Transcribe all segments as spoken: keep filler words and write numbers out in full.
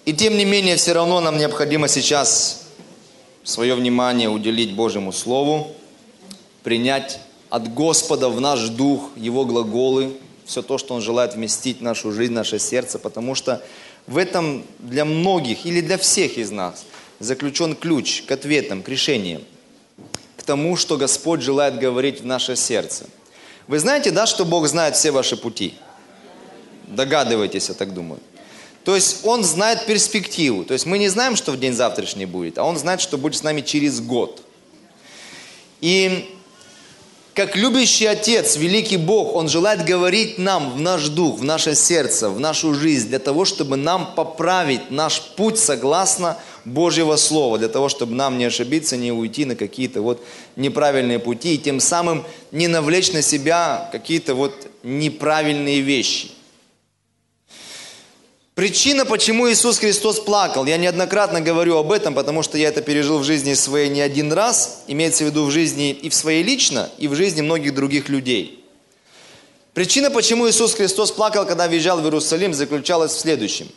И тем не менее, все равно нам необходимо сейчас свое внимание уделить Божьему Слову, принять от Господа в наш дух Его глаголы, все то, что Он желает вместить в нашу жизнь, в наше сердце, потому что в этом для многих или для всех из нас заключен ключ к ответам, к решениям, к тому, что Господь желает говорить в наше сердце. Вы знаете, да, что Бог знает все ваши пути? Догадываетесь, я так думаю. То есть Он знает перспективу. То есть мы не знаем, что в день завтрашний будет, а Он знает, что будет с нами через год. И как любящий Отец, великий Бог, Он желает говорить нам в наш дух, в наше сердце, в нашу жизнь, для того, чтобы нам поправить наш путь согласно Божьего Слова, для того, чтобы нам не ошибиться, не уйти на какие-то вот неправильные пути, и тем самым не навлечь на себя какие-то вот неправильные вещи. Причина, почему Иисус Христос плакал, я неоднократно говорю об этом, потому что я это пережил в жизни своей не один раз, имеется в виду в жизни и в своей лично, и в жизни многих других людей. Причина, почему Иисус Христос плакал, когда въезжал в Иерусалим, заключалась в следующем,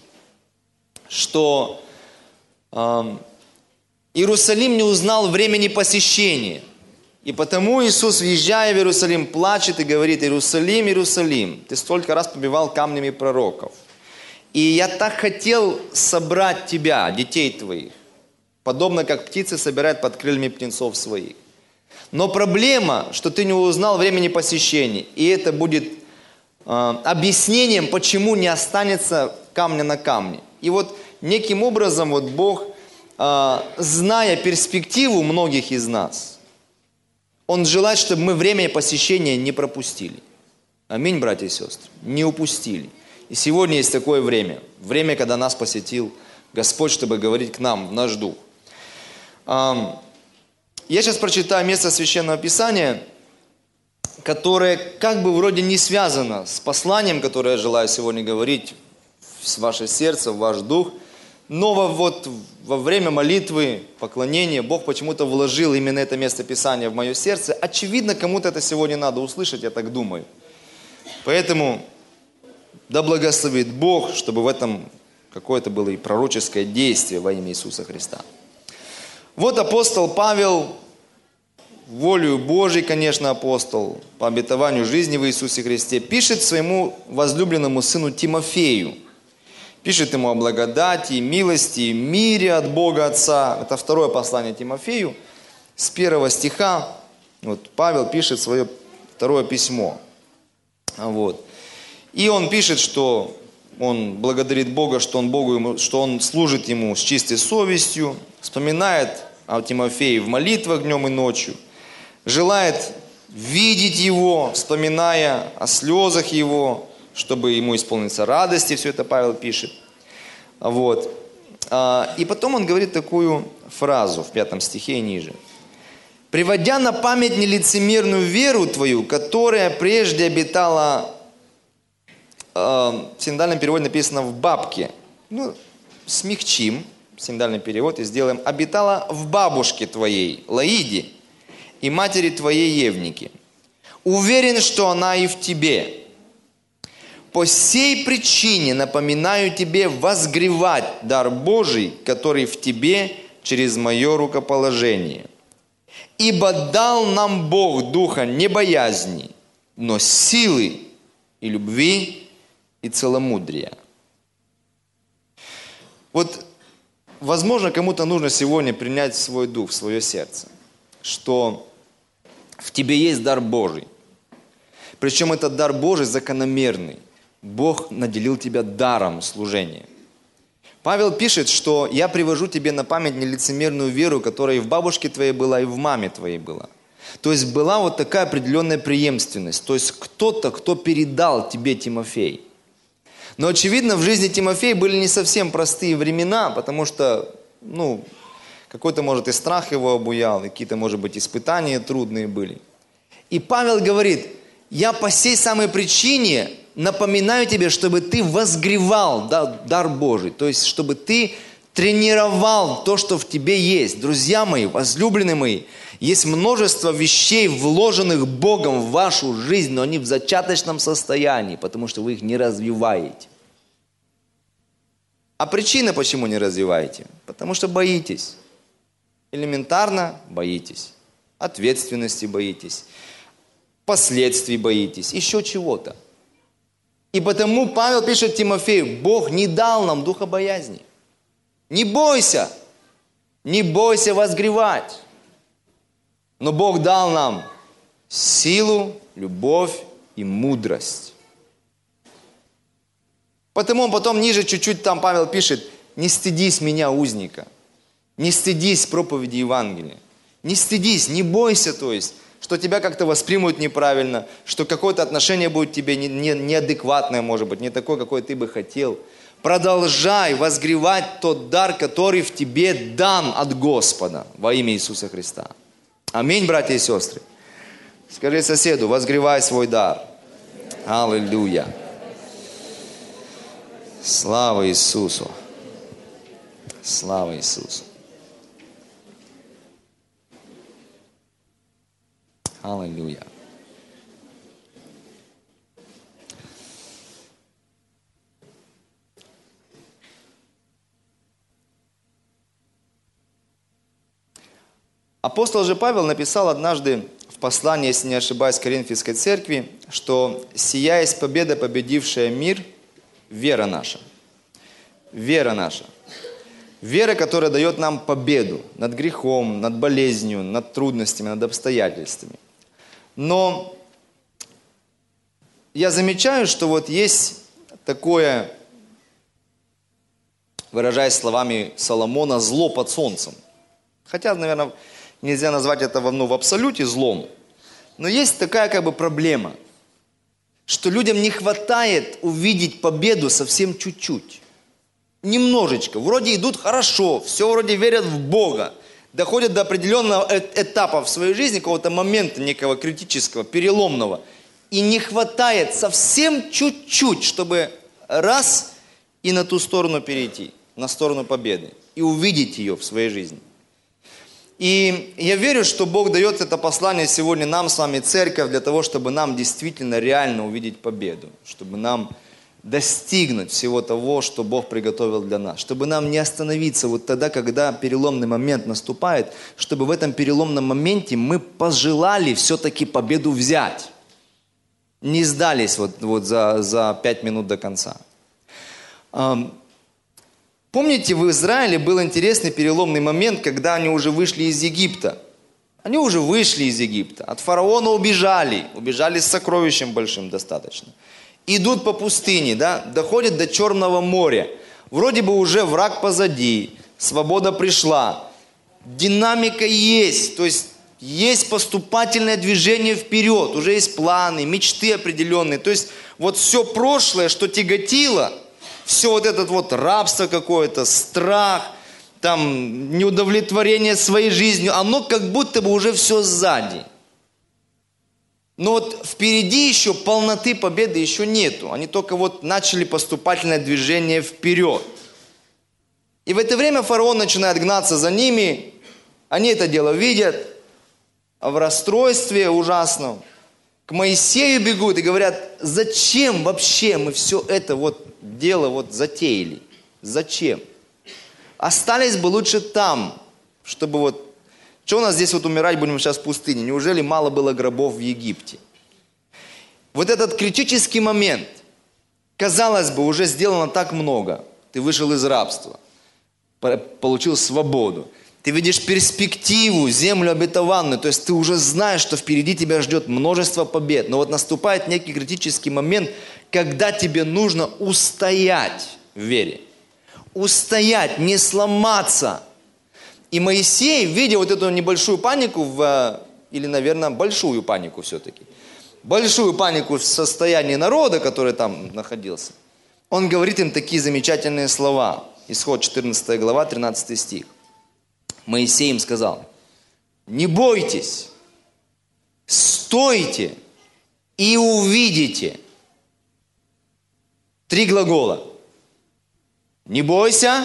что э, Иерусалим не узнал времени посещения, и потому Иисус, въезжая в Иерусалим, плачет и говорит: «Иерусалим, Иерусалим, ты столько раз побивал камнями пророков. И я так хотел собрать тебя, детей твоих, подобно как птицы собирают под крыльями птенцов своих. Но проблема, что ты не узнал времени посещения, и это будет э, объяснением, почему не останется камня на камне». И вот неким образом вот Бог, э, зная перспективу многих из нас, Он желает, чтобы мы время посещения не пропустили. Аминь, братья и сестры, не упустили. И сегодня есть такое время, время, когда нас посетил Господь, чтобы говорить к нам в наш дух. Я сейчас прочитаю место Священного Писания, которое как бы вроде не связано с посланием, которое я желаю сегодня говорить в ваше сердце, в ваш дух, но вот во время молитвы, поклонения Бог почему-то вложил именно это место Писания в мое сердце. Очевидно, кому-то это сегодня надо услышать, я так думаю. Поэтому да благословит Бог, чтобы в этом какое-то было и пророческое действие во имя Иисуса Христа. Вот апостол Павел, волею Божией, конечно, апостол, по обетованию жизни в Иисусе Христе, пишет своему возлюбленному сыну Тимофею. Пишет ему о благодати, милости, мире от Бога Отца. Это второе послание Тимофею. С первого стиха вот, Павел пишет свое второе письмо. Вот. И он пишет, что он благодарит Бога, что он, Богу ему, что он служит ему с чистой совестью, вспоминает о Тимофее в молитвах днем и ночью, желает видеть его, вспоминая о слезах его, чтобы ему исполниться радости, все это Павел пишет. Вот. И потом он говорит такую фразу в пятом стихе и ниже. «Приводя на память нелицемерную веру твою, которая прежде обитала...» В синодальном переводе написано «в бабке». Ну, смягчим синодальный перевод и сделаем «обитала в бабушке твоей, Лаиде, и матери твоей Евнике. Уверен, что она и в тебе. По сей причине напоминаю тебе возгревать дар Божий, который в тебе через мое рукоположение. Ибо дал нам Бог духа не боязни, но силы и любви, и целомудрия». Вот, возможно, кому-то нужно сегодня принять в свой дух, в свое сердце, что в тебе есть дар Божий. Причем этот дар Божий закономерный. Бог наделил тебя даром служения. Павел пишет, что «я привожу тебе на память нелицемерную веру, которая и в бабушке твоей была, и в маме твоей была». То есть была вот такая определенная преемственность. То есть кто-то, кто передал тебе, Тимофей. Но, очевидно, в жизни Тимофея были не совсем простые времена, потому что, ну, какой-то, может, и страх его обуял, и какие-то, может быть, испытания трудные были. И Павел говорит: «Я по сей самой причине напоминаю тебе, чтобы ты возгревал дар Божий». То есть, чтобы ты тренировал то, что в тебе есть. Друзья мои, возлюбленные мои, есть множество вещей, вложенных Богом в вашу жизнь, но они в зачаточном состоянии, потому что вы их не развиваете. А причина, почему не развиваете? Потому что боитесь. Элементарно боитесь. Ответственности боитесь. Последствий боитесь. Еще чего-то. И потому Павел пишет Тимофею: Бог не дал нам духа боязни. Не бойся. Не бойся возгревать. Но Бог дал нам силу, любовь и мудрость. Потому он потом ниже чуть-чуть там Павел пишет: не стыдись меня, узника. Не стыдись проповеди Евангелия. Не стыдись, не бойся, то есть, что тебя как-то воспримут неправильно, что какое-то отношение будет тебе не, не, неадекватное, может быть, не такое, какое ты бы хотел. Продолжай возгревать тот дар, который в тебе дан от Господа во имя Иисуса Христа. Аминь, братья и сестры. Скажи соседу: возгревай свой дар. Аллилуйя. Слава Иисусу. Слава Иисусу. Аллилуйя. Апостол же Павел написал однажды в послании, если не ошибаюсь, Коринфской церкви, что «Сия есть победа, победившая мир, вера наша». Вера наша. Вера, которая дает нам победу над грехом, над болезнью, над трудностями, над обстоятельствами. Но я замечаю, что вот есть такое, выражаясь словами Соломона, зло под солнцем. Хотя, наверное, нельзя назвать это ну, в абсолюте злом. Но есть такая как бы проблема, что людям не хватает увидеть победу совсем чуть-чуть. Немножечко. Вроде идут хорошо, все вроде верят в Бога. Доходят до определенного этапа в своей жизни, какого-то момента некого критического, переломного. И не хватает совсем чуть-чуть, чтобы раз и на ту сторону перейти, на сторону победы. И увидеть ее в своей жизни. И я верю, что Бог дает это послание сегодня нам с вами, церковь, для того, чтобы нам действительно реально увидеть победу. Чтобы нам достигнуть всего того, что Бог приготовил для нас. Чтобы нам не остановиться вот тогда, когда переломный момент наступает, чтобы в этом переломном моменте мы пожелали все-таки победу взять. Не сдались вот, вот за, за пять минут до конца. Помните, в Израиле был интересный переломный момент, когда они уже вышли из Египта. Они уже вышли из Египта. От фараона убежали. Убежали с сокровищем большим достаточно. Идут по пустыне, да, доходят до Черного моря. Вроде бы уже враг позади, свобода пришла. Динамика есть, то есть есть поступательное движение вперед. Уже есть планы, мечты определенные. То есть вот все прошлое, что тяготило, все вот это вот рабство какое-то, страх, там, неудовлетворение своей жизнью, оно как будто бы уже все сзади. Но вот впереди еще полноты победы еще нету. Они только вот начали поступательное движение вперед. И в это время фараон начинает гнаться за ними. Они это дело видят в расстройстве ужасном. К Моисею бегут и говорят: зачем вообще мы все это вот дело вот затеяли? Зачем? Остались бы лучше там, чтобы вот... Что у нас здесь вот умирать будем сейчас в пустыне? Неужели мало было гробов в Египте? Вот этот критический момент. Казалось бы, уже сделано так много. Ты вышел из рабства, получил свободу. Ты видишь перспективу, землю обетованную. То есть ты уже знаешь, что впереди тебя ждет множество побед. Но вот наступает некий критический момент, когда тебе нужно устоять в вере. Устоять, не сломаться. И Моисей, видя вот эту небольшую панику, в, или, наверное, большую панику все-таки, большую панику в состоянии народа, который там находился, он говорит им такие замечательные слова. Исход четырнадцатая глава, тринадцатый стих. Моисей им сказал: не бойтесь, стойте и увидите. Три глагола. Не бойся,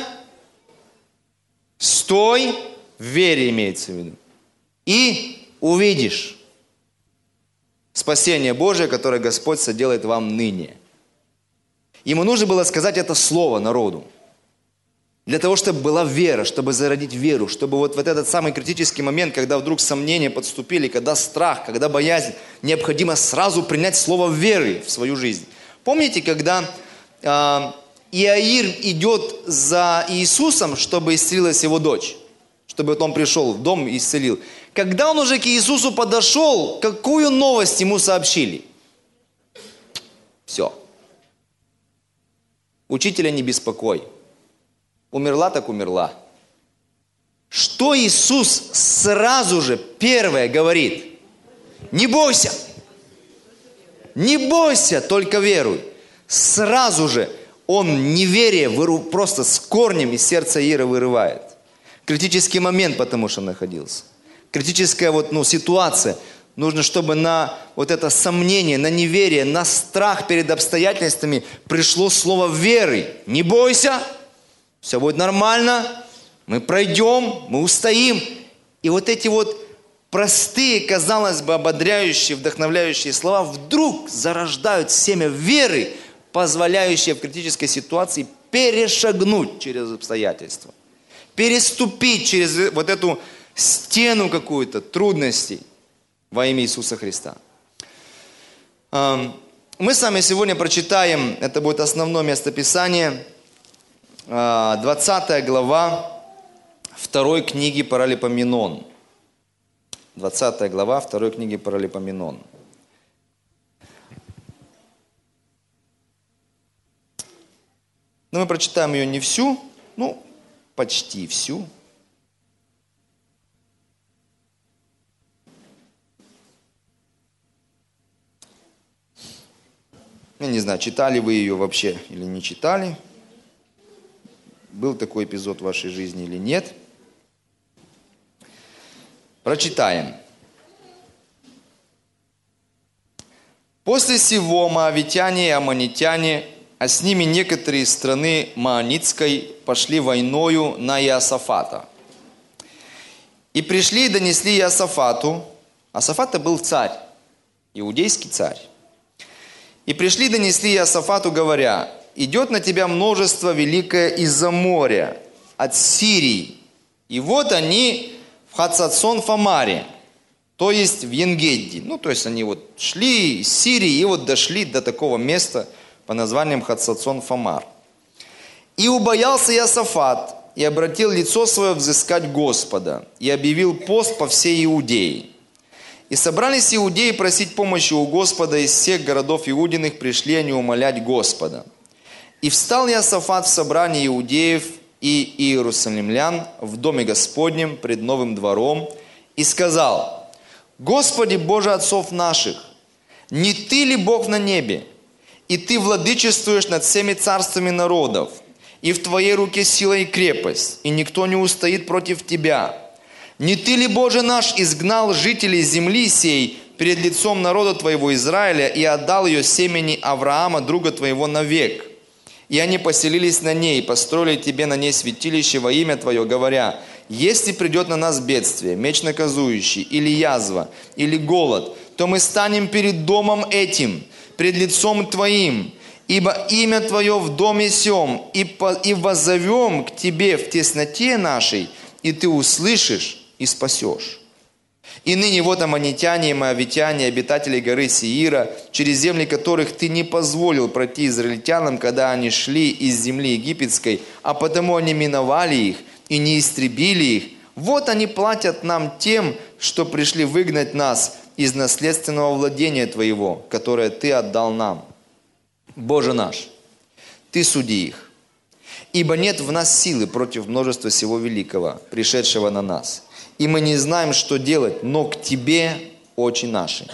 стой, в вере имеется в виду, и увидишь спасение Божие, которое Господь соделает вам ныне. Ему нужно было сказать это слово народу. Для того, чтобы была вера, чтобы зародить веру, чтобы вот в этот самый критический момент, когда вдруг сомнения подступили, когда страх, когда боязнь, необходимо сразу принять слово веры в свою жизнь. Помните, когда э, Иаир идет за Иисусом, чтобы исцелилась его дочь? Чтобы вот он пришел в дом и исцелил. Когда он уже к Иисусу подошел, какую новость ему сообщили? Все. Учителя не беспокой. Умерла так умерла. Что Иисус сразу же первое говорит? Не бойся. Не бойся, только веруй. Сразу же он неверие выру, просто с корнем из сердца Иира вырывает. Критический момент, потому что находился. Критическая вот, ну, ситуация. Нужно, чтобы на вот это сомнение, на неверие, на страх перед обстоятельствами пришло слово веры. Не бойся. Все будет нормально, мы пройдем, мы устоим. И вот эти вот простые, казалось бы, ободряющие, вдохновляющие слова вдруг зарождают семя веры, позволяющее в критической ситуации перешагнуть через обстоятельства, переступить через вот эту стену какую-то трудностей во имя Иисуса Христа. Мы с вами сегодня прочитаем, это будет основное местописание, двадцатая глава второй книги Паралипоменон. двадцатая глава второй книги Паралипоменон. Но мы прочитаем ее не всю, ну, почти всю. Я не знаю, читали вы ее вообще или не читали. Был такой эпизод в вашей жизни или нет? Прочитаем. После сего моавитяне и аммонитяне, а с ними некоторые из страны Маонитской, пошли войною на Иосафата. И пришли и донесли Иосафату. Иосафат был царь, иудейский царь. И пришли и донесли Иосафату, говоря: идет на тебя множество великое из-за моря, от Сирии. И вот они в Хацацон-Фамаре, то есть в Енгедди. Ну, то есть они вот шли из Сирии и вот дошли до такого места по названием Хацацон-Фамар. И убоялся Иосафат, и обратил лицо свое взыскать Господа, и объявил пост по всей Иудее. И собрались иудеи просить помощи у Господа, из всех городов Иудиных пришли они умолять Господа. И встал Иосафат в собрании иудеев и иерусалимлян в доме Господнем пред новым двором и сказал: Господи Боже отцов наших, не Ты ли Бог на небе, и Ты владычествуешь над всеми царствами народов, и в Твоей руке сила и крепость, и никто не устоит против Тебя. Не Ты ли, Боже наш, изгнал жителей земли сей перед лицом народа Твоего Израиля и отдал ее семени Авраама, друга Твоего, навек? И они поселились на ней, построили Тебе на ней святилище во имя Твое, говоря: если придет на нас бедствие, меч наказующий, или язва, или голод, то мы станем перед домом этим, пред лицом Твоим, ибо имя Твое в доме сем, и, по, и воззовем к Тебе в тесноте нашей, и Ты услышишь и спасешь. И ныне вот аммонитяне и моавитяне, обитатели горы Сеира, через земли которых Ты не позволил пройти израильтянам, когда они шли из земли египетской, а потому они миновали их и не истребили их. Вот они платят нам тем, что пришли выгнать нас из наследственного владения Твоего, которое Ты отдал нам. Боже наш, Ты суди их, ибо нет в нас силы против множества всего великого, пришедшего на нас. И мы не знаем, что делать, но к Тебе очи наши.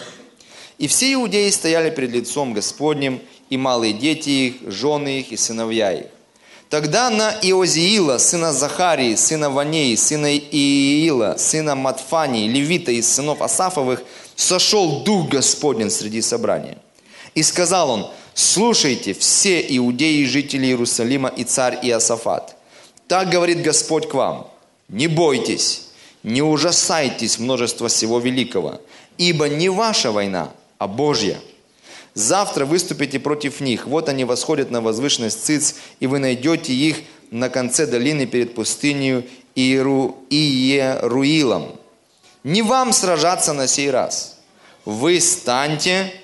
И все иудеи стояли перед лицом Господним, и малые дети их, жены их и сыновья их. Тогда на Иозиила, сына Захарии, сына Ванеи, сына Иила, сына Матфании, левита из сынов Асафовых, сошел Дух Господень среди собрания. И сказал он: слушайте, все иудеи, жители Иерусалима и царь Иосафат. Так говорит Господь к вам: не бойтесь, не ужасайтесь множества всего великого, ибо не ваша война, а Божья. Завтра выступите против них. Вот они восходят на возвышенность Циц, и вы найдете их на конце долины перед пустынью Иеру, Иеруилом. Не вам сражаться на сей раз. Вы станьте,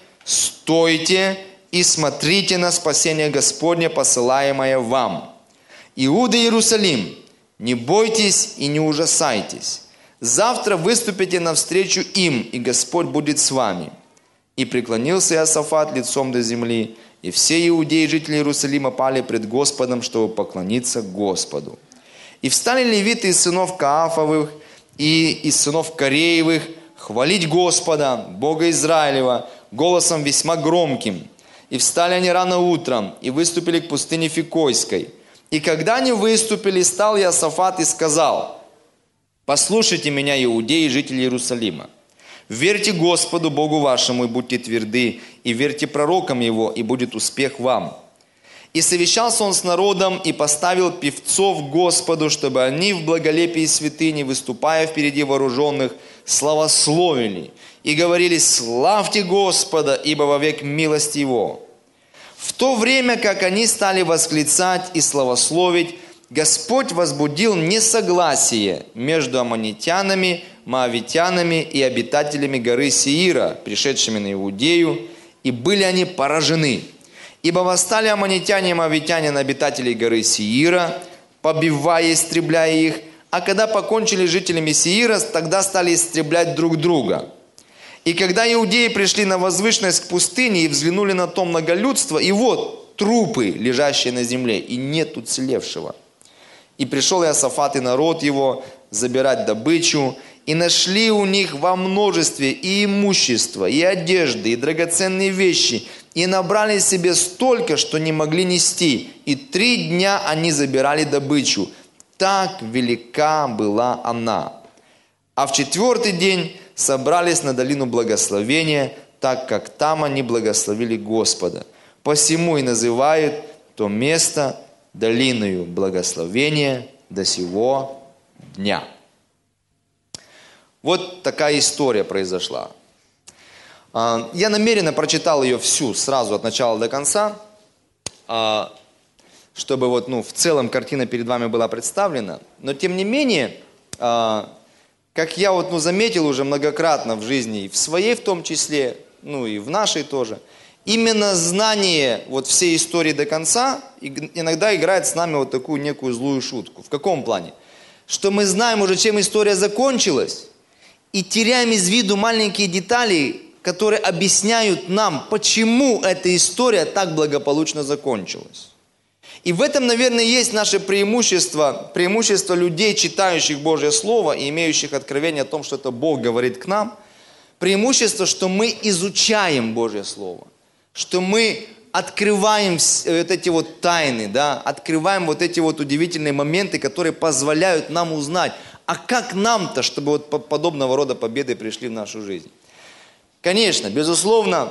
стойте и смотрите на спасение Господне, посылаемое вам. Иуда и Иерусалим, не бойтесь и не ужасайтесь. Завтра выступите навстречу им, и Господь будет с вами. И преклонился Иосафат лицом до земли, и все иудеи, жители Иерусалима, пали пред Господом, чтобы поклониться Господу. И встали левиты из сынов Каафовых и из сынов Кореевых хвалить Господа, Бога Израилева, голосом весьма громким. И встали они рано утром, и выступили к пустыне Фикойской. И когда они выступили, стал Иосафат и сказал: «Послушайте меня, иудеи, жители Иерусалима. Верьте Господу, Богу вашему, и будьте тверды, и верьте пророкам Его, и будет успех вам». И совещался он с народом, и поставил певцов Господу, чтобы они в благолепии святыни, выступая впереди вооруженных, славословили и говорили: «Славьте Господа, ибо вовек милость Его». В то время, как они стали восклицать и славословить, Господь возбудил несогласие между аммонитянами, моавитянами и обитателями горы Сеира, пришедшими на Иудею, и были они поражены. Ибо восстали аммонитяне и моавитяне на обитателей горы Сеира, побивая и истребляя их, а когда покончили с жителями Сеира, тогда стали истреблять друг друга. И когда иудеи пришли на возвышенность к пустыне и взглянули на то многолюдство, и вот трупы, лежащие на земле, и нет уцелевшего. И пришел Иосафат и народ его забирать добычу, и нашли у них во множестве и имущество, и одежды, и драгоценные вещи, и набрали себе столько, что не могли нести, и три дня они забирали добычу. Так велика была она. А в четвертый день собрались на долину благословения, так как там они благословили Господа. Посему и называют то место долиною благословения до сего дня. Вот такая история произошла. Я намеренно прочитал ее всю, сразу от начала до конца, чтобы вот, ну, в целом картина перед вами была представлена. Но тем не менее, как я вот, ну, заметил уже многократно в жизни, и в своей в том числе, ну и в нашей тоже, именно знание вот всей истории до конца иногда играет с нами вот такую некую злую шутку. В каком плане? Что мы знаем уже, чем история закончилась, и теряем из виду маленькие детали, которые объясняют нам, почему эта история так благополучно закончилась. И в этом, наверное, есть наше преимущество, преимущество людей, читающих Божье Слово и имеющих откровение о том, что это Бог говорит к нам. Преимущество, что мы изучаем Божье Слово, что мы открываем вот эти вот тайны, да, открываем вот эти вот удивительные моменты, которые позволяют нам узнать, а как нам-то, чтобы вот подобного рода победы пришли в нашу жизнь. Конечно, безусловно,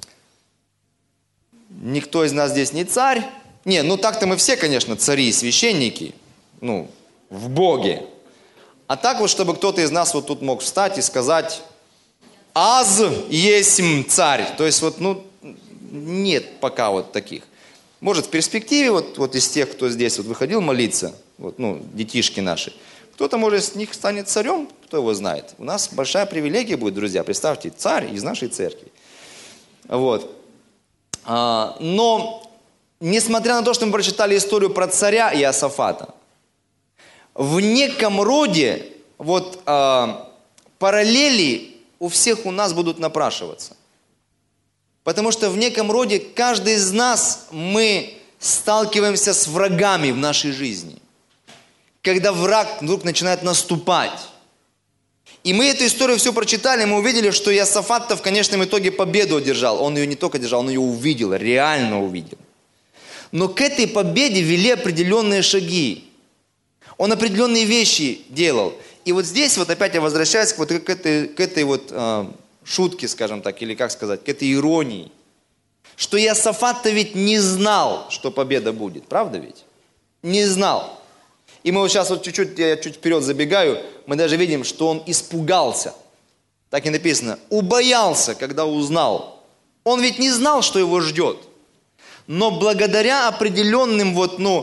никто из нас здесь не царь. Не, ну так-то мы все, конечно, цари и священники, ну, в Боге. А так вот, чтобы кто-то из нас вот тут мог встать и сказать: «Аз есмь царь». То есть вот, ну, нет пока вот таких. Может, в перспективе вот, вот из тех, кто здесь вот выходил молиться, вот, ну, детишки наши, кто-то, может, из них станет царем, кто его знает. У нас большая привилегия будет, друзья. Представьте, царь из нашей церкви. Вот. А, но, несмотря на то, что мы прочитали историю про царя Иосафата, в неком роде вот а, параллели у всех у нас будут напрашиваться. Потому что в неком роде каждый из нас, мы сталкиваемся с врагами в нашей жизни. Когда враг вдруг начинает наступать. И мы эту историю все прочитали, мы увидели, что Иосафат-то в конечном итоге победу одержал. Он ее не только одержал, он ее увидел, реально увидел. Но к этой победе вели определенные шаги. Он определенные вещи делал. И вот здесь вот опять я возвращаюсь к, вот, к этой, к этой вот э, шутке, скажем так, или как сказать, к этой иронии. Что Иосафат-то ведь не знал, что победа будет. Правда ведь? Не знал. И мы вот сейчас вот чуть-чуть, я чуть вперед забегаю, мы даже видим, что он испугался. Так и написано. Убоялся, когда узнал. Он ведь не знал, что его ждет. Но благодаря определенным вот, ну,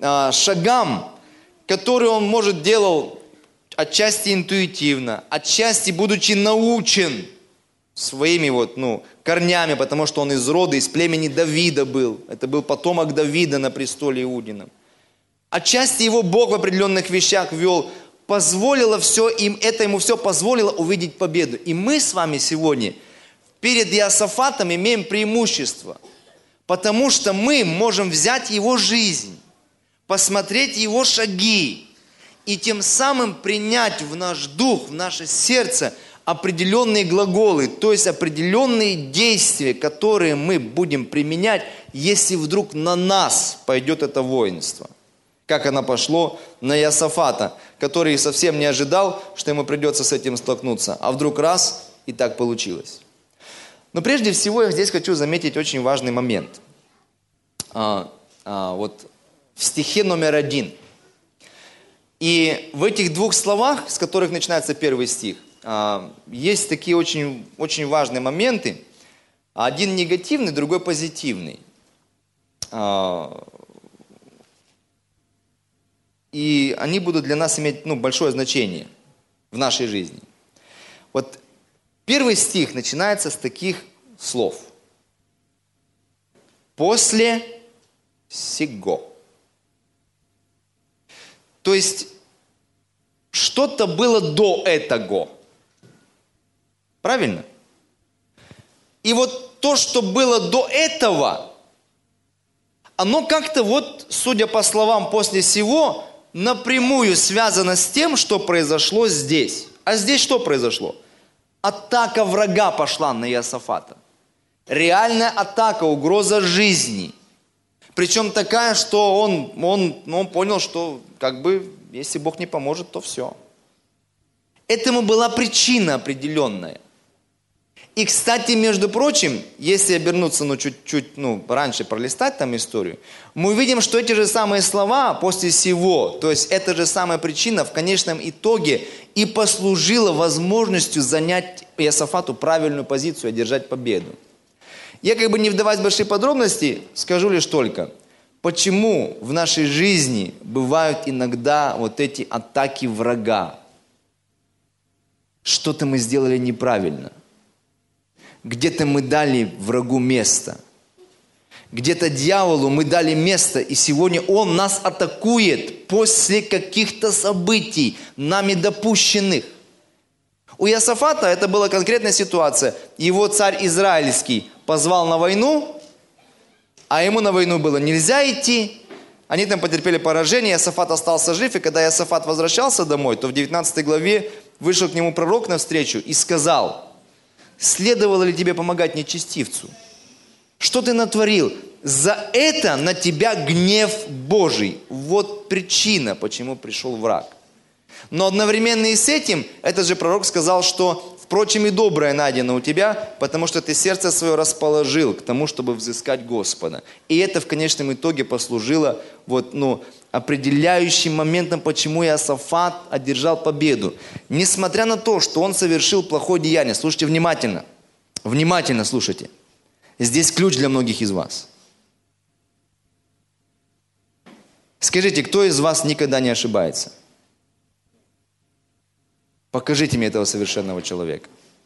а, шагам, которые он, может, делал отчасти интуитивно, отчасти будучи научен своими вот, ну, корнями, потому что он из рода, из племени Давида был. Это был потомок Давида на престоле Иудином. Отчасти его Бог в определенных вещах вел, позволило все им, это ему все позволило увидеть победу. И мы с вами сегодня перед Иосафатом имеем преимущество, потому что мы можем взять его жизнь, посмотреть его шаги и тем самым принять в наш дух, в наше сердце определенные глаголы, то есть определенные действия, которые мы будем применять, если вдруг на нас пойдет это воинство. Как оно пошло на Иосафата, который совсем не ожидал, что ему придется с этим столкнуться. А вдруг раз, и так получилось. Но прежде всего я здесь хочу заметить очень важный момент. А, а, вот в стихе номер один. И в этих двух словах, с которых начинается первый стих, а, есть такие очень, очень важные моменты. Один негативный, другой позитивный. А, И они будут для нас иметь, ну, большое значение в нашей жизни. Вот первый стих начинается с таких слов. После сего. То есть что-то было до этого. Правильно? И вот то, что было до этого, оно как-то вот, судя по словам «после сего», напрямую связано с тем, что произошло здесь. А здесь что произошло? Атака врага пошла на Иосафата. Реальная атака, угроза жизни. Причем такая, что он, он, он понял, что как бы, если Бог не поможет, то все. Этому была причина определенная. И, кстати, между прочим, если обернуться, ну, чуть-чуть, ну, раньше пролистать там историю, мы увидим, что эти же самые слова после сего, то есть эта же самая причина в конечном итоге и послужила возможностью занять Иосафату правильную позицию, одержать победу. Я как бы не вдаваясь в большие подробности, скажу лишь только, почему в нашей жизни бывают иногда вот эти атаки врага. Что-то мы сделали неправильно. Где-то мы дали врагу место. Где-то дьяволу мы дали место, и сегодня он нас атакует после каких-то событий, нами допущенных. У Иосафата это была конкретная ситуация. Его царь израильский позвал на войну, а ему на войну было нельзя идти. Они там потерпели поражение, Иосафат остался жив, и когда Иосафат возвращался домой, то в девятнадцатой главе вышел к нему пророк навстречу и сказал: следовало ли тебе помогать нечестивцу? Что ты натворил? За это на тебя гнев Божий. Вот причина, почему пришел враг. Но одновременно и с этим этот же пророк сказал, что впрочем и доброе найдено у тебя, потому что ты сердце свое расположил к тому, чтобы взыскать Господа. И это в конечном итоге послужило вот, ну, определяющим моментом, почему Иосафат одержал победу. Несмотря на то, что он совершил плохое деяние. Слушайте внимательно. Внимательно слушайте. Здесь ключ для многих из вас. Скажите, кто из вас никогда не ошибается? Покажите мне этого совершенного человека.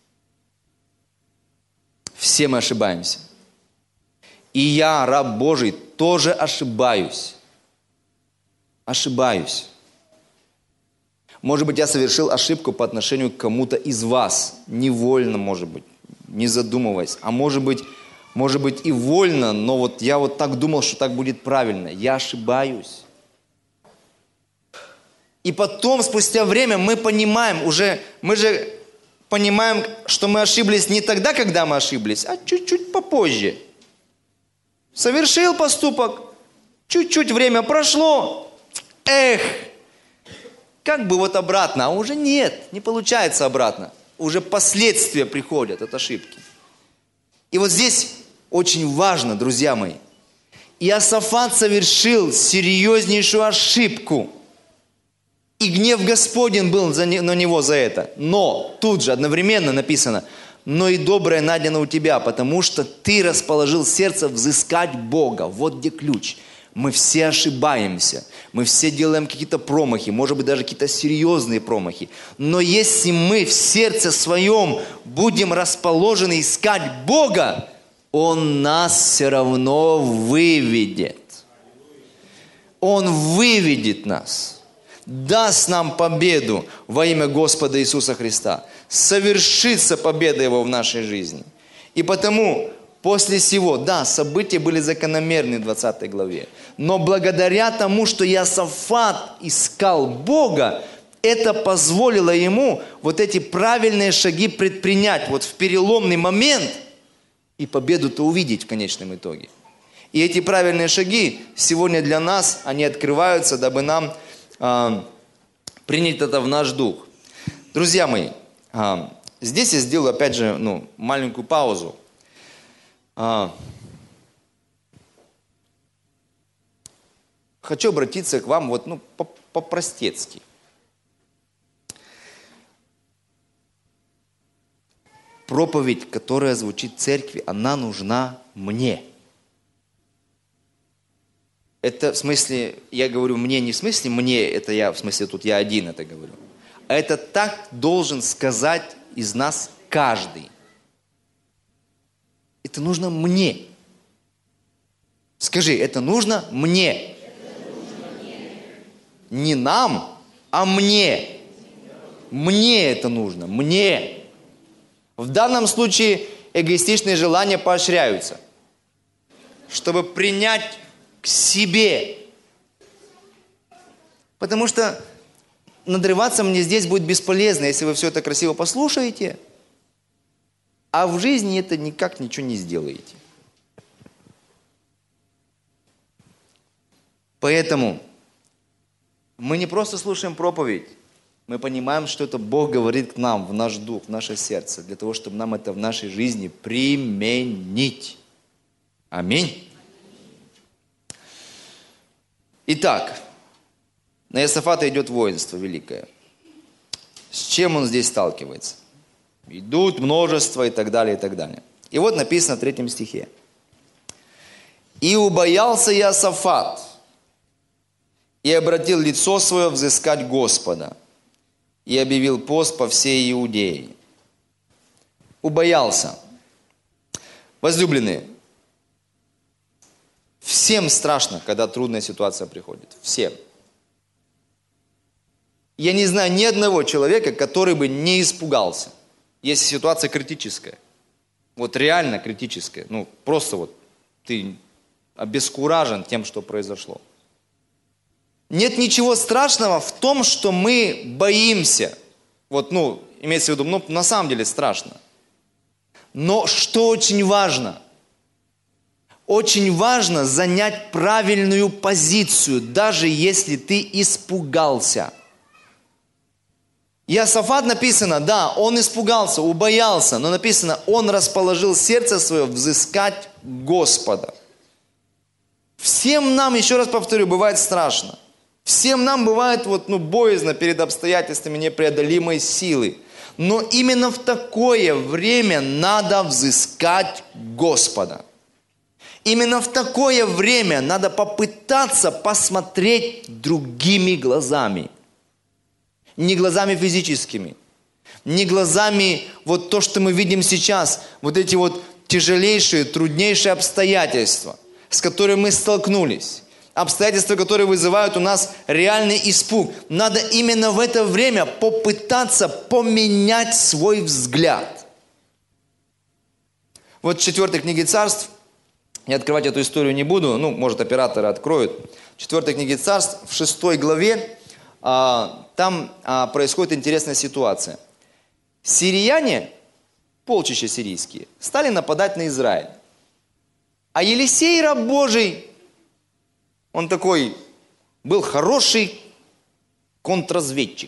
Все мы ошибаемся. И я, раб Божий, тоже ошибаюсь. Ошибаюсь. Может быть, я совершил ошибку по отношению к кому-то из вас. Невольно, может быть, не задумываясь. А может быть, может быть и вольно, но вот я вот так думал, что так будет правильно. Я ошибаюсь. И потом, спустя время, мы понимаем уже, мы же понимаем, что мы ошиблись не тогда, когда мы ошиблись, а чуть-чуть попозже. Совершил поступок, чуть-чуть время прошло, эх, как бы вот обратно, а уже нет, не получается обратно. Уже последствия приходят от ошибки. И вот здесь очень важно, друзья мои, Иосафат совершил серьезнейшую ошибку. И гнев Господень был на него за это. Но тут же одновременно написано: но и доброе найдено у тебя, потому что ты расположил сердце взыскать Бога. Вот где ключ. Мы все ошибаемся, мы все делаем какие-то промахи, может быть, даже какие-то серьезные промахи. Но если мы в сердце своем будем расположены искать Бога, Он нас все равно выведет. Он выведет нас, даст нам победу во имя Господа Иисуса Христа. Совершится победа Его в нашей жизни. И потому... После всего, да, события были закономерны в двадцатой главе. Но благодаря тому, что Иосафат искал Бога, это позволило ему вот эти правильные шаги предпринять вот в переломный момент и победу-то увидеть в конечном итоге. И эти правильные шаги сегодня для нас, они открываются, дабы нам э, принять это в наш дух. Друзья мои, э, здесь я сделаю опять же ну, маленькую паузу. А, хочу обратиться к вам вот, ну, по-простецки. Проповедь, которая звучит в церкви, она нужна мне. Это в смысле, я говорю мне не в смысле мне, это я, в смысле тут я один это говорю. А это так должен сказать из нас каждый. Это нужно мне. Скажи, это нужно мне. Это нужно мне. Не нам, а мне. Мне это нужно, мне. В данном случае эгоистичные желания поощряются, чтобы принять к себе. Потому что надрываться мне здесь будет бесполезно, если вы все это красиво послушаете. А в жизни это никак ничего не сделаете. Поэтому мы не просто слушаем проповедь, мы понимаем, что это Бог говорит к нам, в наш дух, в наше сердце, для того, чтобы нам это в нашей жизни применить. Аминь. Итак, на Иосафата идет воинство великое. С чем он здесь сталкивается? Идут множество и так далее, и так далее. И вот написано в третьем стихе. «И убоялся Иосафат, и обратил лицо свое взыскать Господа, и объявил пост по всей Иудее». Убоялся. Возлюбленные, всем страшно, когда трудная ситуация приходит. Всем. Я не знаю ни одного человека, который бы не испугался, если ситуация критическая. Вот реально критическая. Ну, просто вот ты обескуражен тем, что произошло. Нет ничего страшного в том, что мы боимся. Вот, ну, имеется в виду, ну, на самом деле страшно. Но что очень важно? Очень важно занять правильную позицию, даже если ты испугался. Иосафат написано, да, он испугался, убоялся, но написано, он расположил сердце свое взыскать Господа. Всем нам, еще раз повторю, бывает страшно. Всем нам бывает вот, ну, боязно перед обстоятельствами непреодолимой силы. Но именно в такое время надо взыскать Господа. Именно в такое время надо попытаться посмотреть другими глазами. Не глазами физическими, не глазами вот то, что мы видим сейчас, вот эти вот тяжелейшие, труднейшие обстоятельства, с которыми мы столкнулись. Обстоятельства, которые вызывают у нас реальный испуг. Надо именно в это время попытаться поменять свой взгляд. Вот в четвертой книге Царств, я открывать эту историю не буду, ну, может, операторы откроют. В четвертой книге Царств, в шестой главе, а, там а, происходит интересная ситуация. Сирияне, полчища сирийские, стали нападать на Израиль. А Елисей, раб Божий, он такой, был хороший контрразведчик.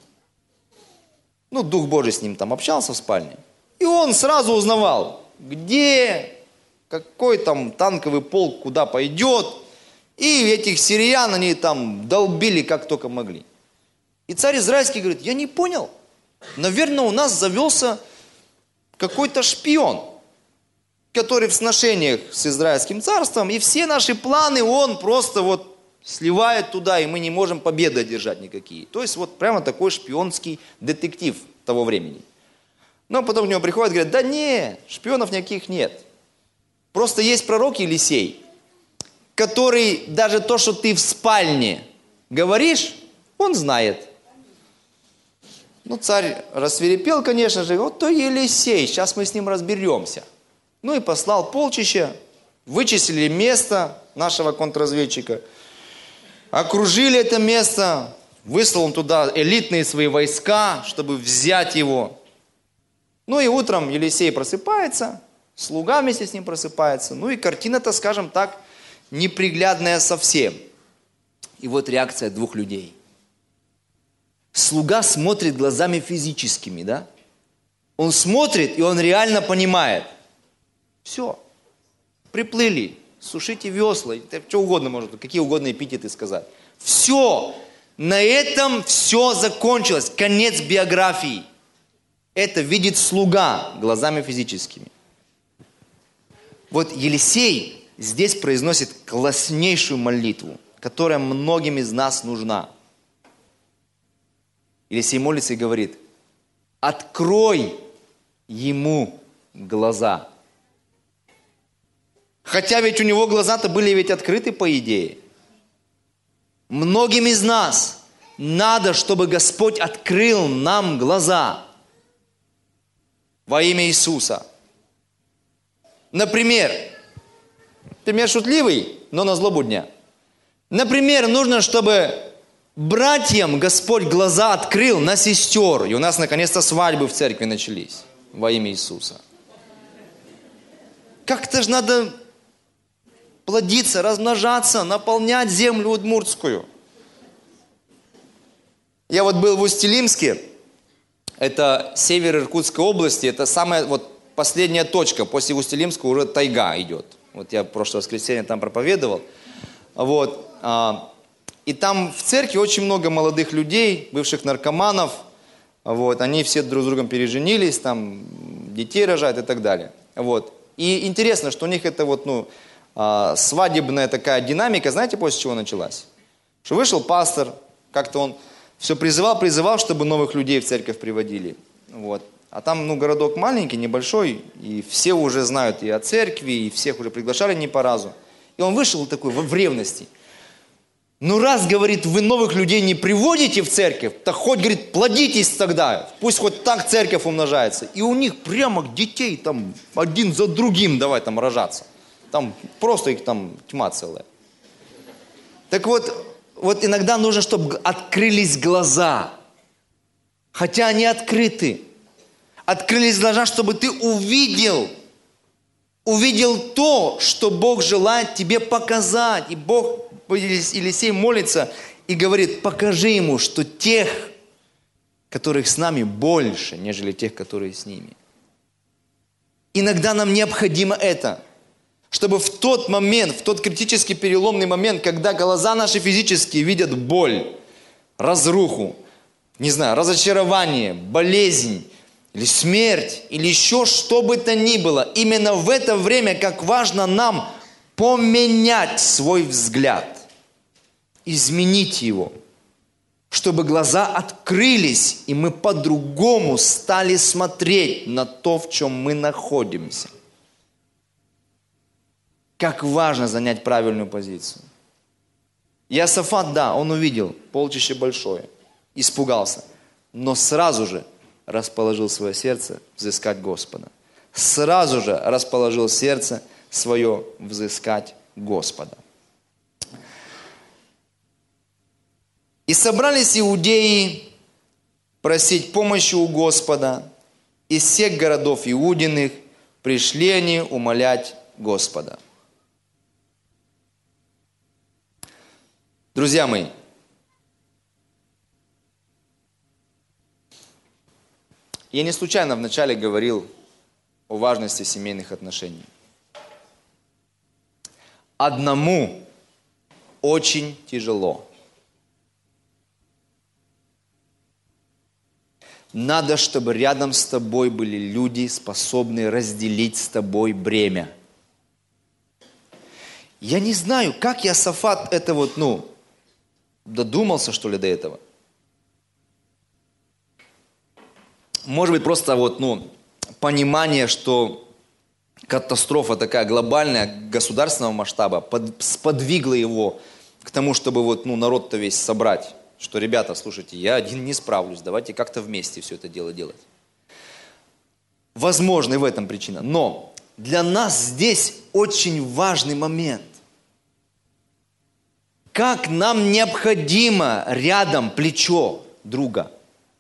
Ну, Дух Божий с ним там общался в спальне. И он сразу узнавал, где, какой там танковый полк, куда пойдет. И этих сириян они там долбили как только могли. И царь израильский говорит, я не понял. Наверное, у нас завелся какой-то шпион. который в сношениях с Израильским царством, и все наши планы он просто вот сливает туда, и мы не можем победы одержать никакие. То есть вот прямо такой шпионский детектив того времени. Но потом к нему приходят и говорят, да не, шпионов никаких нет. Просто есть пророк Елисей, который даже то, что ты в спальне говоришь, он знает. Ну, царь рассвирепел, конечно же, вот то Елисей, сейчас мы с ним разберемся. Ну и послал полчища, вычислили место нашего контрразведчика, окружили это место, выслал он туда элитные свои войска, чтобы взять его. Ну и утром Елисей просыпается, слуга вместе с ним просыпается, ну и картина-то, скажем так, неприглядная совсем. И вот реакция двух людей. Слуга смотрит глазами физическими, да? Он смотрит, и он реально понимает. Все, приплыли, сушите весла, что угодно можно, какие угодно эпитеты сказать. Все, на этом все закончилось, конец биографии. Это видит слуга глазами физическими. Вот Елисей здесь произносит класснейшую молитву, которая многим из нас нужна. Елисей молится и говорит, открой ему глаза. Хотя ведь у него глаза-то были ведь открыты по идее. Многим из нас надо, чтобы Господь открыл нам глаза во имя Иисуса. Например, пример шутливый, но на злобу дня. Например, нужно, чтобы братьям Господь глаза открыл на сестер. И у нас наконец-то свадьбы в церкви начались во имя Иисуса. Как-то же надо плодиться, размножаться, наполнять землю удмуртскую. Я вот был в Усть-Илимске, это север Иркутской области, это самая вот последняя точка, после Усть-Илимска уже тайга идет. Вот я в прошлое воскресенье там проповедовал. Вот. И там в церкви очень много молодых людей, бывших наркоманов. Вот. Они все друг с другом переженились, там детей рожают и так далее. Вот. И интересно, что у них это вот, ну, свадебная такая динамика, знаете, после чего началась? Что вышел пастор, как-то он все призывал, призывал, чтобы новых людей в церковь приводили. Вот. А там, ну, городок маленький, небольшой, и все уже знают и о церкви, и всех уже приглашали не по разу. И он вышел такой в ревности. Ну, раз, говорит, вы новых людей не приводите в церковь, так хоть, говорит, плодитесь тогда, пусть хоть так церковь умножается. И у них прямо детей там один за другим давай там рожаться. Там просто их там тьма целая. Так вот, вот иногда нужно, чтобы открылись глаза, хотя они открыты. Открылись глаза, чтобы ты увидел, увидел то, что Бог желает тебе показать. И Бог, Елисей молится и говорит, покажи ему, что тех, которых с нами, больше, нежели тех, которые с ними. Иногда нам необходимо это, чтобы в тот момент, в тот критический переломный момент, когда глаза наши физические видят боль, разруху, не знаю, разочарование, болезнь, или смерть, или еще что бы то ни было, именно в это время, как важно нам поменять свой взгляд, изменить его, чтобы глаза открылись, и мы по-другому стали смотреть на то, в чем мы находимся. Как важно занять правильную позицию. Иосафат, да, он увидел полчище большое, испугался, но сразу же расположил свое сердце взыскать Господа. Сразу же расположил сердце свое взыскать Господа. И собрались иудеи просить помощи у Господа. Из всех городов Иудиных пришли они умолять Господа. Друзья мои, я не случайно вначале говорил о важности семейных отношений. Одному очень тяжело. надо, чтобы рядом с тобой были люди, способные разделить с тобой бремя. Я не знаю, как Иосафат это вот, ну, додумался, что ли, до этого. Может быть, просто вот, ну, понимание, что катастрофа такая глобальная, государственного масштаба, под, сподвигла его к тому, чтобы вот, ну, народ-то весь собрать. Что, ребята, слушайте, я один не справлюсь, давайте как-то вместе все это дело делать. Возможно, и в этом причина. Но для нас здесь очень важный момент. Как нам необходимо рядом плечо друга.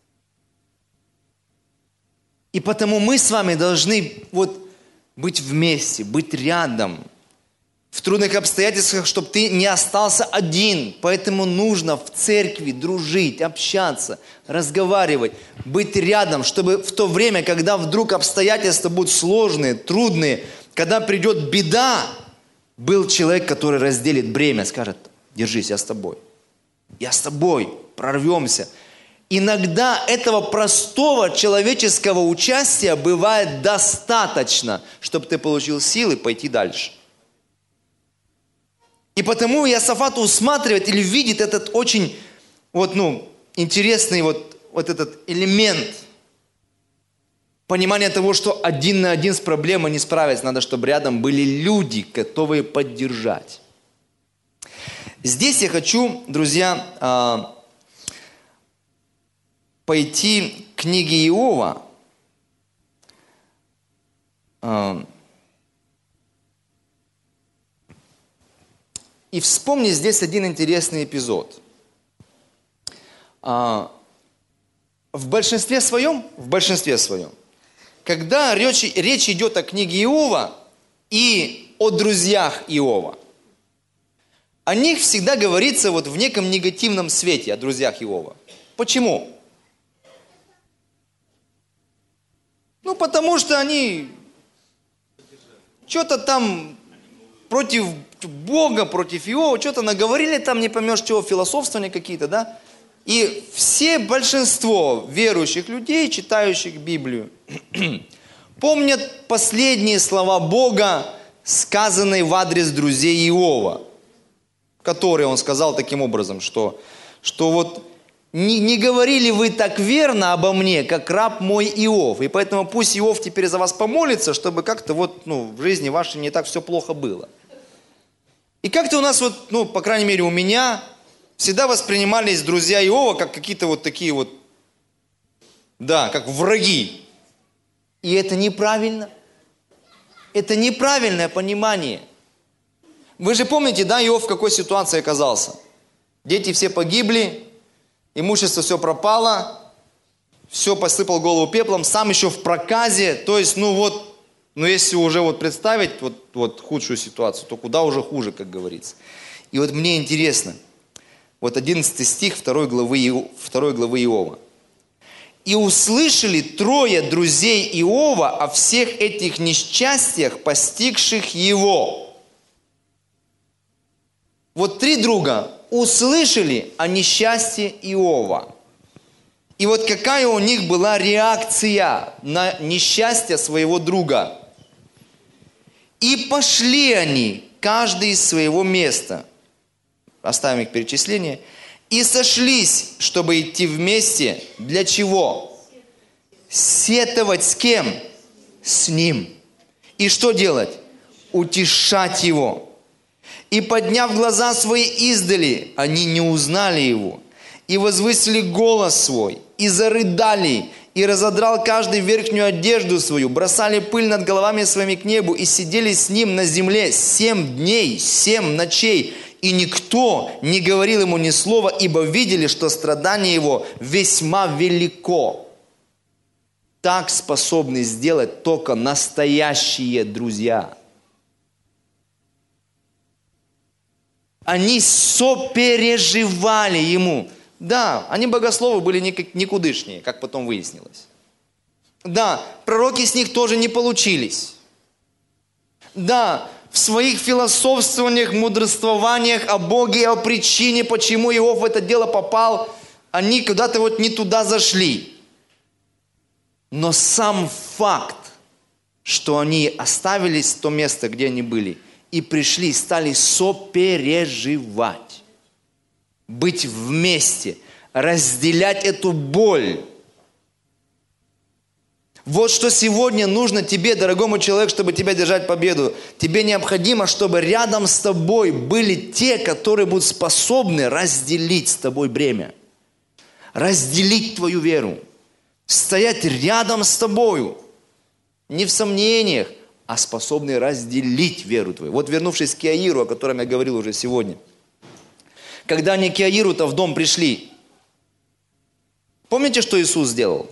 И потому мы с вами должны вот быть вместе, быть рядом. В трудных обстоятельствах, чтобы ты не остался один. Поэтому нужно в церкви дружить, общаться, разговаривать, быть рядом, чтобы в то время, когда вдруг обстоятельства будут сложные, трудные, когда придет беда, был человек, который разделит бремя, скажет: держись, я с тобой. Я с тобой, прорвемся. Иногда этого простого человеческого участия бывает достаточно, чтобы ты получил силы пойти дальше. И потому Иосафат усматривает или видит этот очень вот, ну, интересный вот, вот этот элемент понимания того, что один на один с проблемой не справиться. Надо, чтобы рядом были люди, готовые поддержать. Здесь я хочу, друзья, пойти к книге Иова. И вспомни здесь один интересный эпизод. В большинстве своем, в большинстве своем, когда речь, речь идет о книге Иова и о друзьях Иова, о них всегда говорится вот в неком негативном свете, о друзьях Иова. Почему? Ну, потому что они что-то там против Бога, против Иова, что-то наговорили там, не поймешь чего, философствования какие-то, да? И все, большинство верующих людей, читающих Библию, помнят последние слова Бога, сказанные в адрес друзей Иова, которые он сказал таким образом, что, что вот не, не говорили вы так верно обо мне, как раб мой Иов, и поэтому пусть Иов теперь за вас помолится, чтобы как-то вот, ну, в жизни вашей не так все плохо было. И как-то у нас вот, ну, по крайней мере у меня, всегда воспринимались друзья Иова как какие-то вот такие вот, да, как враги. И это неправильно. Это неправильное понимание. Вы же помните, да, Иов в какой ситуации оказался? Дети все погибли, имущество все пропало, все посыпал голову пеплом, сам еще в проказе, то есть, ну вот, ну если уже вот представить вот, вот худшую ситуацию, то куда уже хуже, как говорится. И вот мне интересно, вот одиннадцатый стих второй главы, второй главы Иова. «И услышали трое друзей Иова о всех этих несчастьях, постигших его». Вот три друга услышали о несчастье Иова. И вот какая у них была реакция на несчастье своего друга. «И пошли они, каждый из своего места». Оставим их перечисление. «И сошлись, чтобы идти вместе». Для чего? Сетовать с кем? С ним. И что делать? Утешать его. «И подняв глаза свои издали, они не узнали его. И возвысили голос свой, и зарыдали, и разодрал каждый верхнюю одежду свою, бросали пыль над головами своими к небу, и сидели с ним на земле семь дней, семь ночей. И никто не говорил ему ни слова, ибо видели, что страдание его весьма велико». Так способны сделать только настоящие друзья. Они сопереживали ему. Да, они богословы были никудышнее, как потом выяснилось. Да, пророки с них тоже не получились. Да, в своих философствованиях, мудрствованиях о Боге и о причине, почему Иов в это дело попал, они куда-то вот не туда зашли. Но сам факт, что они оставили то место, где они были, и пришли, стали сопереживать, быть вместе, разделять эту боль. Вот что сегодня нужно тебе, дорогому человеку, чтобы тебя держать победу. Тебе необходимо, чтобы рядом с тобой были те, которые будут способны разделить с тобой бремя, разделить твою веру, стоять рядом с тобою, не в сомнениях, а способны разделить веру твою. Вот вернувшись к Иаиру, о котором я говорил уже сегодня. Когда они к Иаиру-то в дом пришли, помните, что Иисус сделал?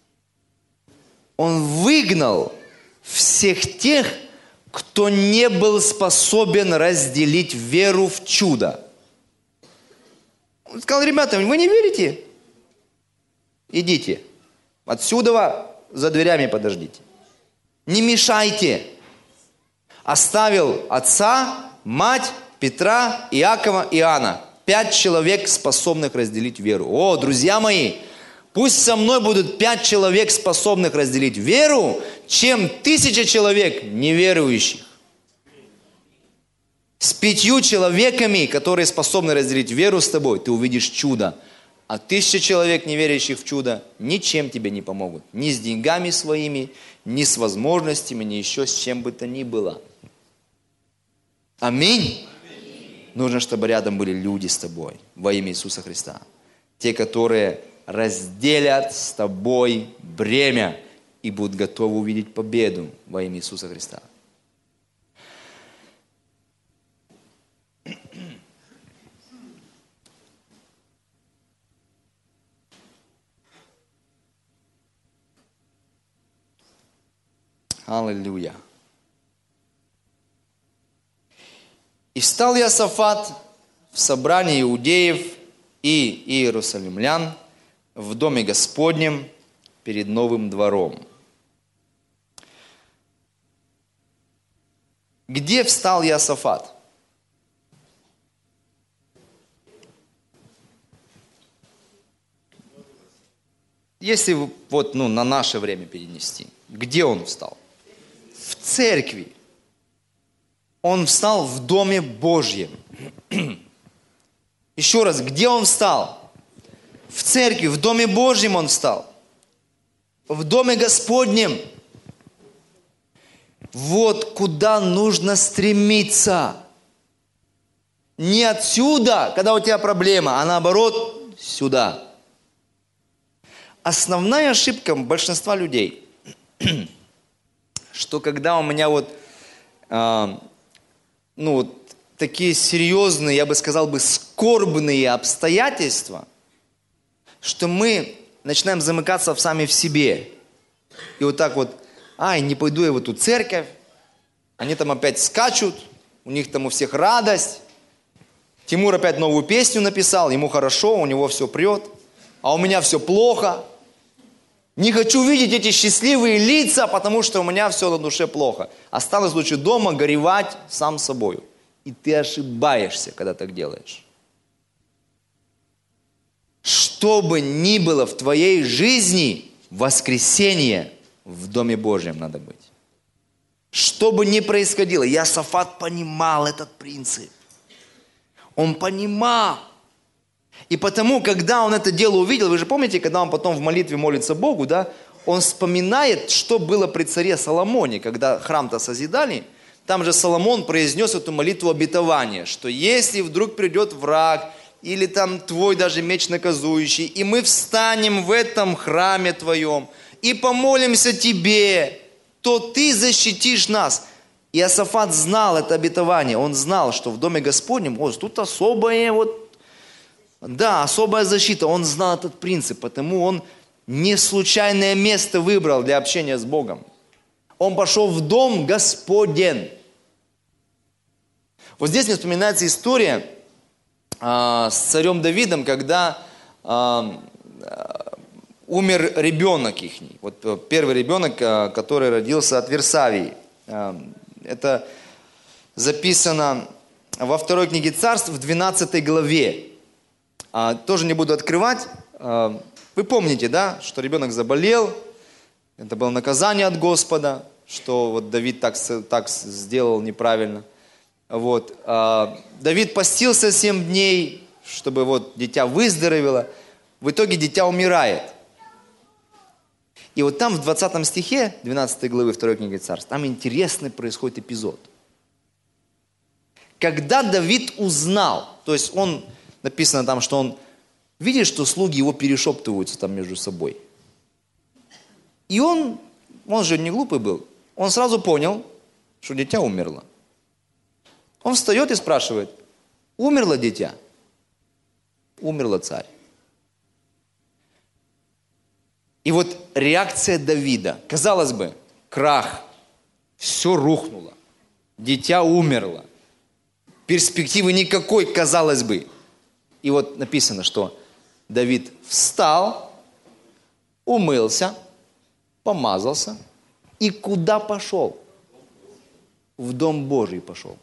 Он выгнал всех тех, кто не был способен разделить веру в чудо. Он сказал: ребята, вы не верите? Идите. Отсюда за дверями подождите. Не мешайте. Оставил отца, мать, Петра, Иакова, Иоанна. Пять человек, способных разделить веру. О, друзья мои, пусть со мной будут пять человек, способных разделить веру, чем тысяча человек неверующих. С пятью человеками, которые способны разделить веру с тобой, ты увидишь чудо. А тысяча человек, не верящих в чудо, ничем тебе не помогут. Ни с деньгами своими, ни с возможностями, ни еще с чем бы то ни было. Аминь. Аминь. Нужно, чтобы рядом были люди с тобой во имя Иисуса Христа. Те, которые разделят с тобой бремя и будут готовы увидеть победу во имя Иисуса Христа. Аллилуйя. И встал Иосафат в собрании иудеев и иерусалимлян в доме Господнем перед новым двором. Где встал Иосафат? Если вот, ну, на наше время перенести, где он встал? В церкви. Он встал в Доме Божьем. Еще раз, где он встал? В церкви, в Доме Божьем он встал. В Доме Господнем. Вот куда нужно стремиться. Не отсюда, когда у тебя проблема, а наоборот, сюда. Основная ошибка большинства людей, что когда у меня вот, э, ну, вот такие серьезные, я бы сказал бы, скорбные обстоятельства, что мы начинаем замыкаться сами в себе. И вот так вот, ай, не пойду я в эту церковь, они там опять скачут, у них там у всех радость. Тимур опять новую песню написал, ему хорошо, у него все прет, а у меня все плохо. Не хочу видеть эти счастливые лица, потому что у меня все на душе плохо. Останусь лучше дома горевать сам собою. И ты ошибаешься, когда так делаешь. Что бы ни было в твоей жизни, в воскресенье в Доме Божьем надо быть. Что бы ни происходило, Иосафат понимал этот принцип. Он понимал. И потому, когда он это дело увидел, вы же помните, когда он потом в молитве молится Богу, да, он вспоминает, что было при царе Соломоне, когда храм-то созидали. Там же Соломон произнес эту молитву обетования, что если вдруг придет враг, или там твой даже меч наказующий, и мы встанем в этом храме твоем, и помолимся тебе, то ты защитишь нас. И Иосафат знал это обетование, он знал, что в Доме Господнем, о, тут особое вот, да, особая защита, он знал этот принцип, потому он не случайное место выбрал для общения с Богом. Он пошел в Дом Господень. Вот здесь мне вспоминается история э, с царем Давидом, когда э, умер ребенок их. Вот первый ребенок, э, который родился от Версавии. Э, это записано во второй книге Царств в двенадцатой главе. Тоже не буду открывать. Вы помните, да, что ребенок заболел, Это было наказание от Господа, что вот Давид так, так сделал неправильно. Вот. А Давид постился семь дней, чтобы вот дитя выздоровело. В итоге дитя умирает. И вот там в двадцатом стихе двенадцатой главы второй книги Царств, там интересный происходит эпизод. Когда Давид узнал, то есть он, написано там, что он видит, что слуги его перешептываются там между собой. И он, он же не глупый был, он сразу понял, что дитя умерло. Он встает и спрашивает: умерло дитя? Умерло царь. И вот реакция Давида. Казалось бы, крах, все рухнуло, дитя умерло, перспективы никакой, казалось бы. И вот написано, что Давид встал, умылся, помазался и куда пошел? В Дом Божий пошел.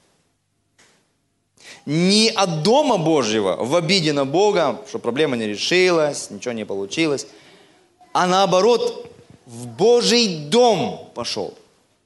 Не от Дома Божьего в обиде на Бога, что проблема не решилась, ничего не получилось, а наоборот, в Божий дом пошел.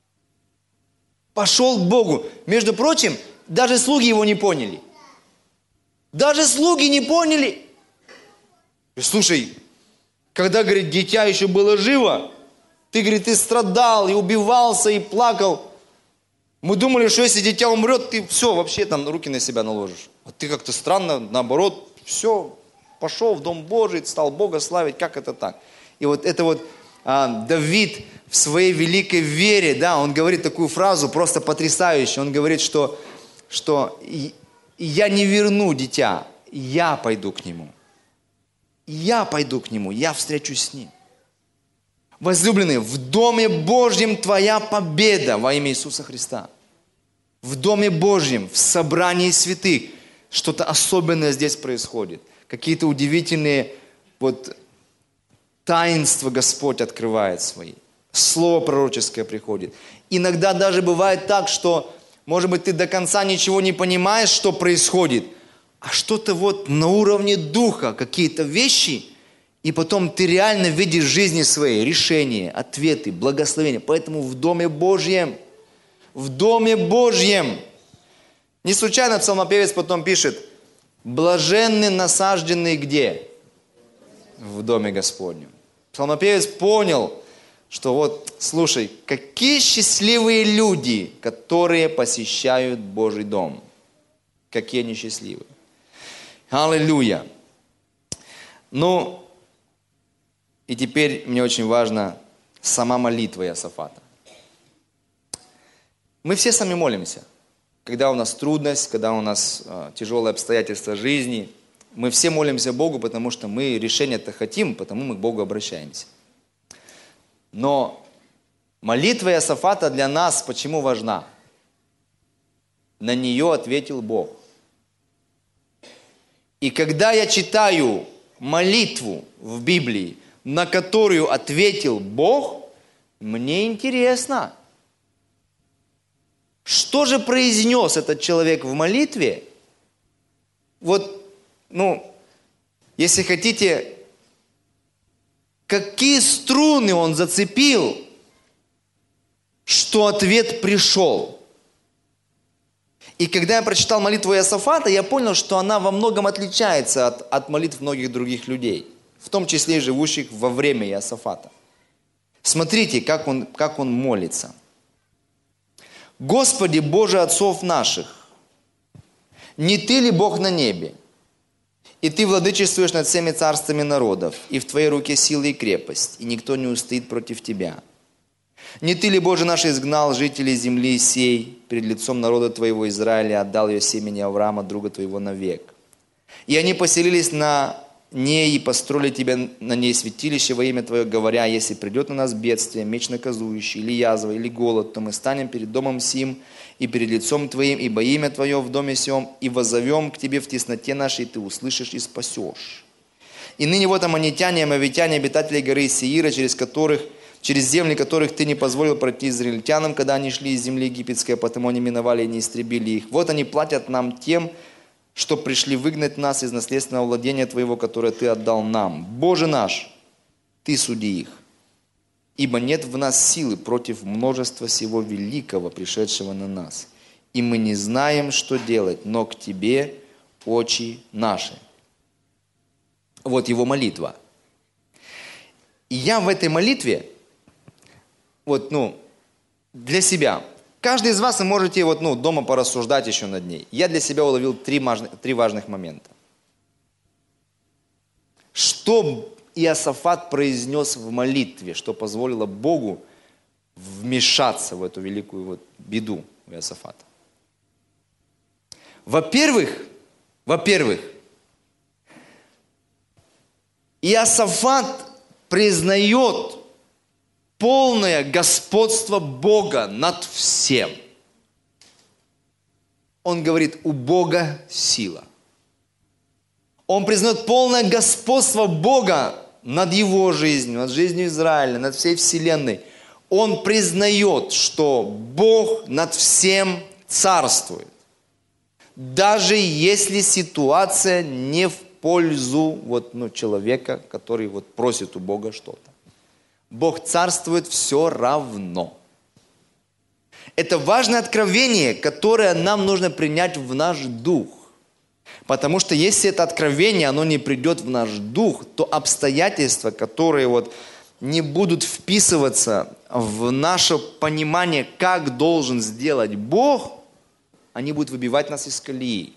Пошел к Богу. Между прочим, даже слуги его не поняли. Даже слуги не поняли. Слушай, когда, говорит, дитя еще было живо, ты, говорит, ты страдал и убивался, и плакал. Мы думали, что если дитя умрет, ты все, вообще там руки на себя наложишь. А ты как-то странно, наоборот, все, пошел в Дом Божий, стал Бога славить. Как это так? И вот это вот а, Давид в своей великой вере, да, он говорит такую фразу просто потрясающую. Он говорит, что, что я не верну дитя, я пойду к нему. Я пойду к нему, я встречусь с ним. Возлюбленные, в Доме Божьем твоя победа во имя Иисуса Христа. В Доме Божьем, в собрании святых, что-то особенное здесь происходит. Какие-то удивительные вот таинства Господь открывает свои. Слово пророческое приходит. Иногда даже бывает так, что, может быть, ты до конца ничего не понимаешь, что происходит, а что-то вот на уровне духа, какие-то вещи, и потом ты реально видишь в жизни своей решения, ответы, благословения. Поэтому в Доме Божьем, в Доме Божьем, не случайно псалмопевец потом пишет: блаженны насажденные где? В Доме Господнем. Псалмопевец понял, что вот, слушай, какие счастливые люди, которые посещают Божий дом. Какие они счастливые. Аллилуйя. Ну, и теперь мне очень важна сама молитва Иосафата. Мы все сами молимся. Когда у нас трудность, когда у нас э, тяжелые обстоятельства жизни, мы все молимся Богу, потому что мы решение-то хотим, потому мы к Богу обращаемся. Но молитва Иосафата для нас почему важна? На нее ответил Бог. И когда я читаю молитву в Библии, на которую ответил Бог, мне интересно, что же произнес этот человек в молитве? Вот, ну, если хотите, какие струны он зацепил, что ответ пришел. И когда я прочитал молитву Иосафата, я понял, что она во многом отличается от, от молитв многих других людей, в том числе и живущих во время Иосафата. Смотрите, как он, как он молится. «Господи, Боже отцов наших, не Ты ли Бог на небе? И Ты владычествуешь над всеми царствами народов, и в Твоей руке сила и крепость, и никто не устоит против Тебя. Не Ты ли, Боже наш, изгнал жителей земли сей перед лицом народа Твоего Израиля, отдал ее семени Авраама, друга Твоего, навек? И они поселились на ней и построили Тебе на ней святилище во имя Твое, говоря: если придет на нас бедствие, меч наказующий, или язва, или голод, то мы станем перед домом сим и перед лицом Твоим, ибо имя Твое в доме сем, и воззовем к Тебе в тесноте нашей, и Ты услышишь и спасешь. И ныне вот аммонитяне, амавитяне, обитатели горы Сеира, через которых через земли которых Ты не позволил пройти израильтянам, когда они шли из земли египетской, потому они миновали и не истребили их. Вот они платят нам тем, что пришли выгнать нас из наследственного владения Твоего, которое Ты отдал нам. Боже наш, Ты суди их. Ибо нет в нас силы против множества сего великого, пришедшего на нас. И мы не знаем, что делать, но к Тебе очи наши». Вот его молитва. И я в этой молитве, вот, ну, для себя, каждый из вас, вы можете вот, ну, дома порассуждать еще над ней. Я для себя уловил три, важных, три важных момента. Что Иосафат произнес в молитве, что позволило Богу вмешаться в эту великую вот беду у Иосафата? Во-первых, во-первых, Иосафат признает полное господство Бога над всем. Он говорит, у Бога сила. Он признает полное господство Бога над его жизнью, над жизнью Израиля, над всей вселенной. Он признает, что Бог над всем царствует. Даже если ситуация не в пользу вот, ну, человека, который вот просит у Бога что-то. Бог царствует все равно. Это важное откровение, которое нам нужно принять в наш дух. Потому что если это откровение, оно не придет в наш дух, то обстоятельства, которые вот не будут вписываться в наше понимание, как должен сделать Бог, они будут выбивать нас из колеи.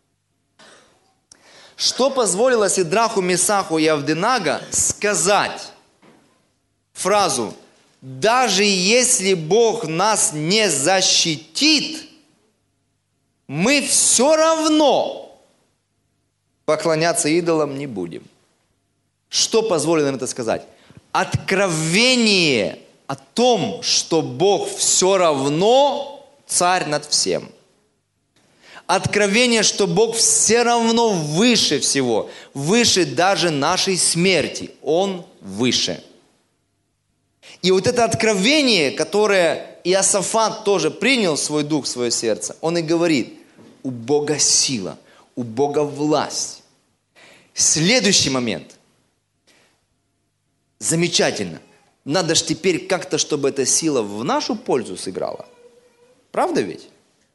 Что позволило Сидраху, Месаху и Авденаго сказать фразу «Даже если Бог нас не защитит, мы все равно поклоняться идолам не будем». Что позволило им это сказать? Откровение о том, что Бог все равно царь над всем. Откровение, что Бог все равно выше всего, выше даже нашей смерти. Он выше. И вот это откровение, которое Иосафат тоже принял в свой дух, в свое сердце, он и говорит, у Бога сила, у Бога власть. Следующий момент. Замечательно. Надо же теперь как-то, чтобы эта сила в нашу пользу сыграла. Правда ведь?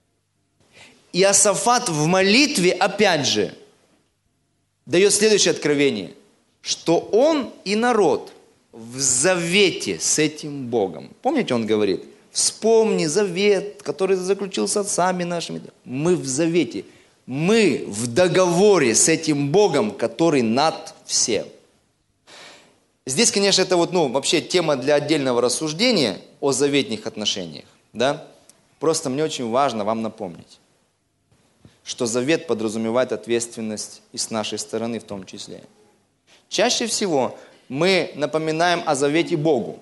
Иосафат в молитве, опять же, дает следующее откровение, что он и народ в завете с этим Богом. Помните, он говорит, вспомни завет, который заключил с отцами нашими. Мы в завете, мы в договоре с этим Богом, который над всем. Здесь, конечно, это вот, ну, вообще тема для отдельного рассуждения о заветных отношениях, да? Просто мне очень важно вам напомнить, что завет подразумевает ответственность и с нашей стороны в том числе. Чаще всего мы напоминаем о завете Богу,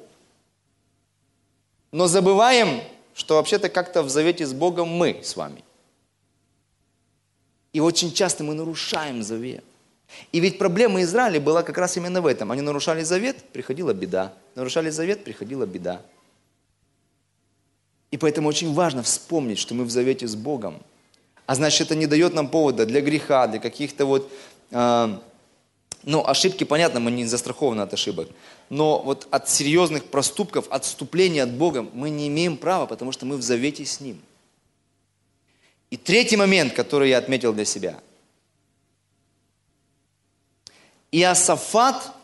но забываем, что вообще-то как-то в завете с Богом мы с вами. И очень часто мы нарушаем завет. И ведь проблема Израиля была как раз именно в этом. Они нарушали завет, приходила беда. Нарушали завет, приходила беда. И поэтому очень важно вспомнить, что мы в завете с Богом. А значит, это не дает нам повода для греха, для каких-то вот... Э, ну, ошибки, понятно, мы не застрахованы от ошибок. Но вот от серьезных проступков, отступления от Бога мы не имеем права, потому что мы в завете с Ним. И третий момент, который я отметил для себя. Иосафат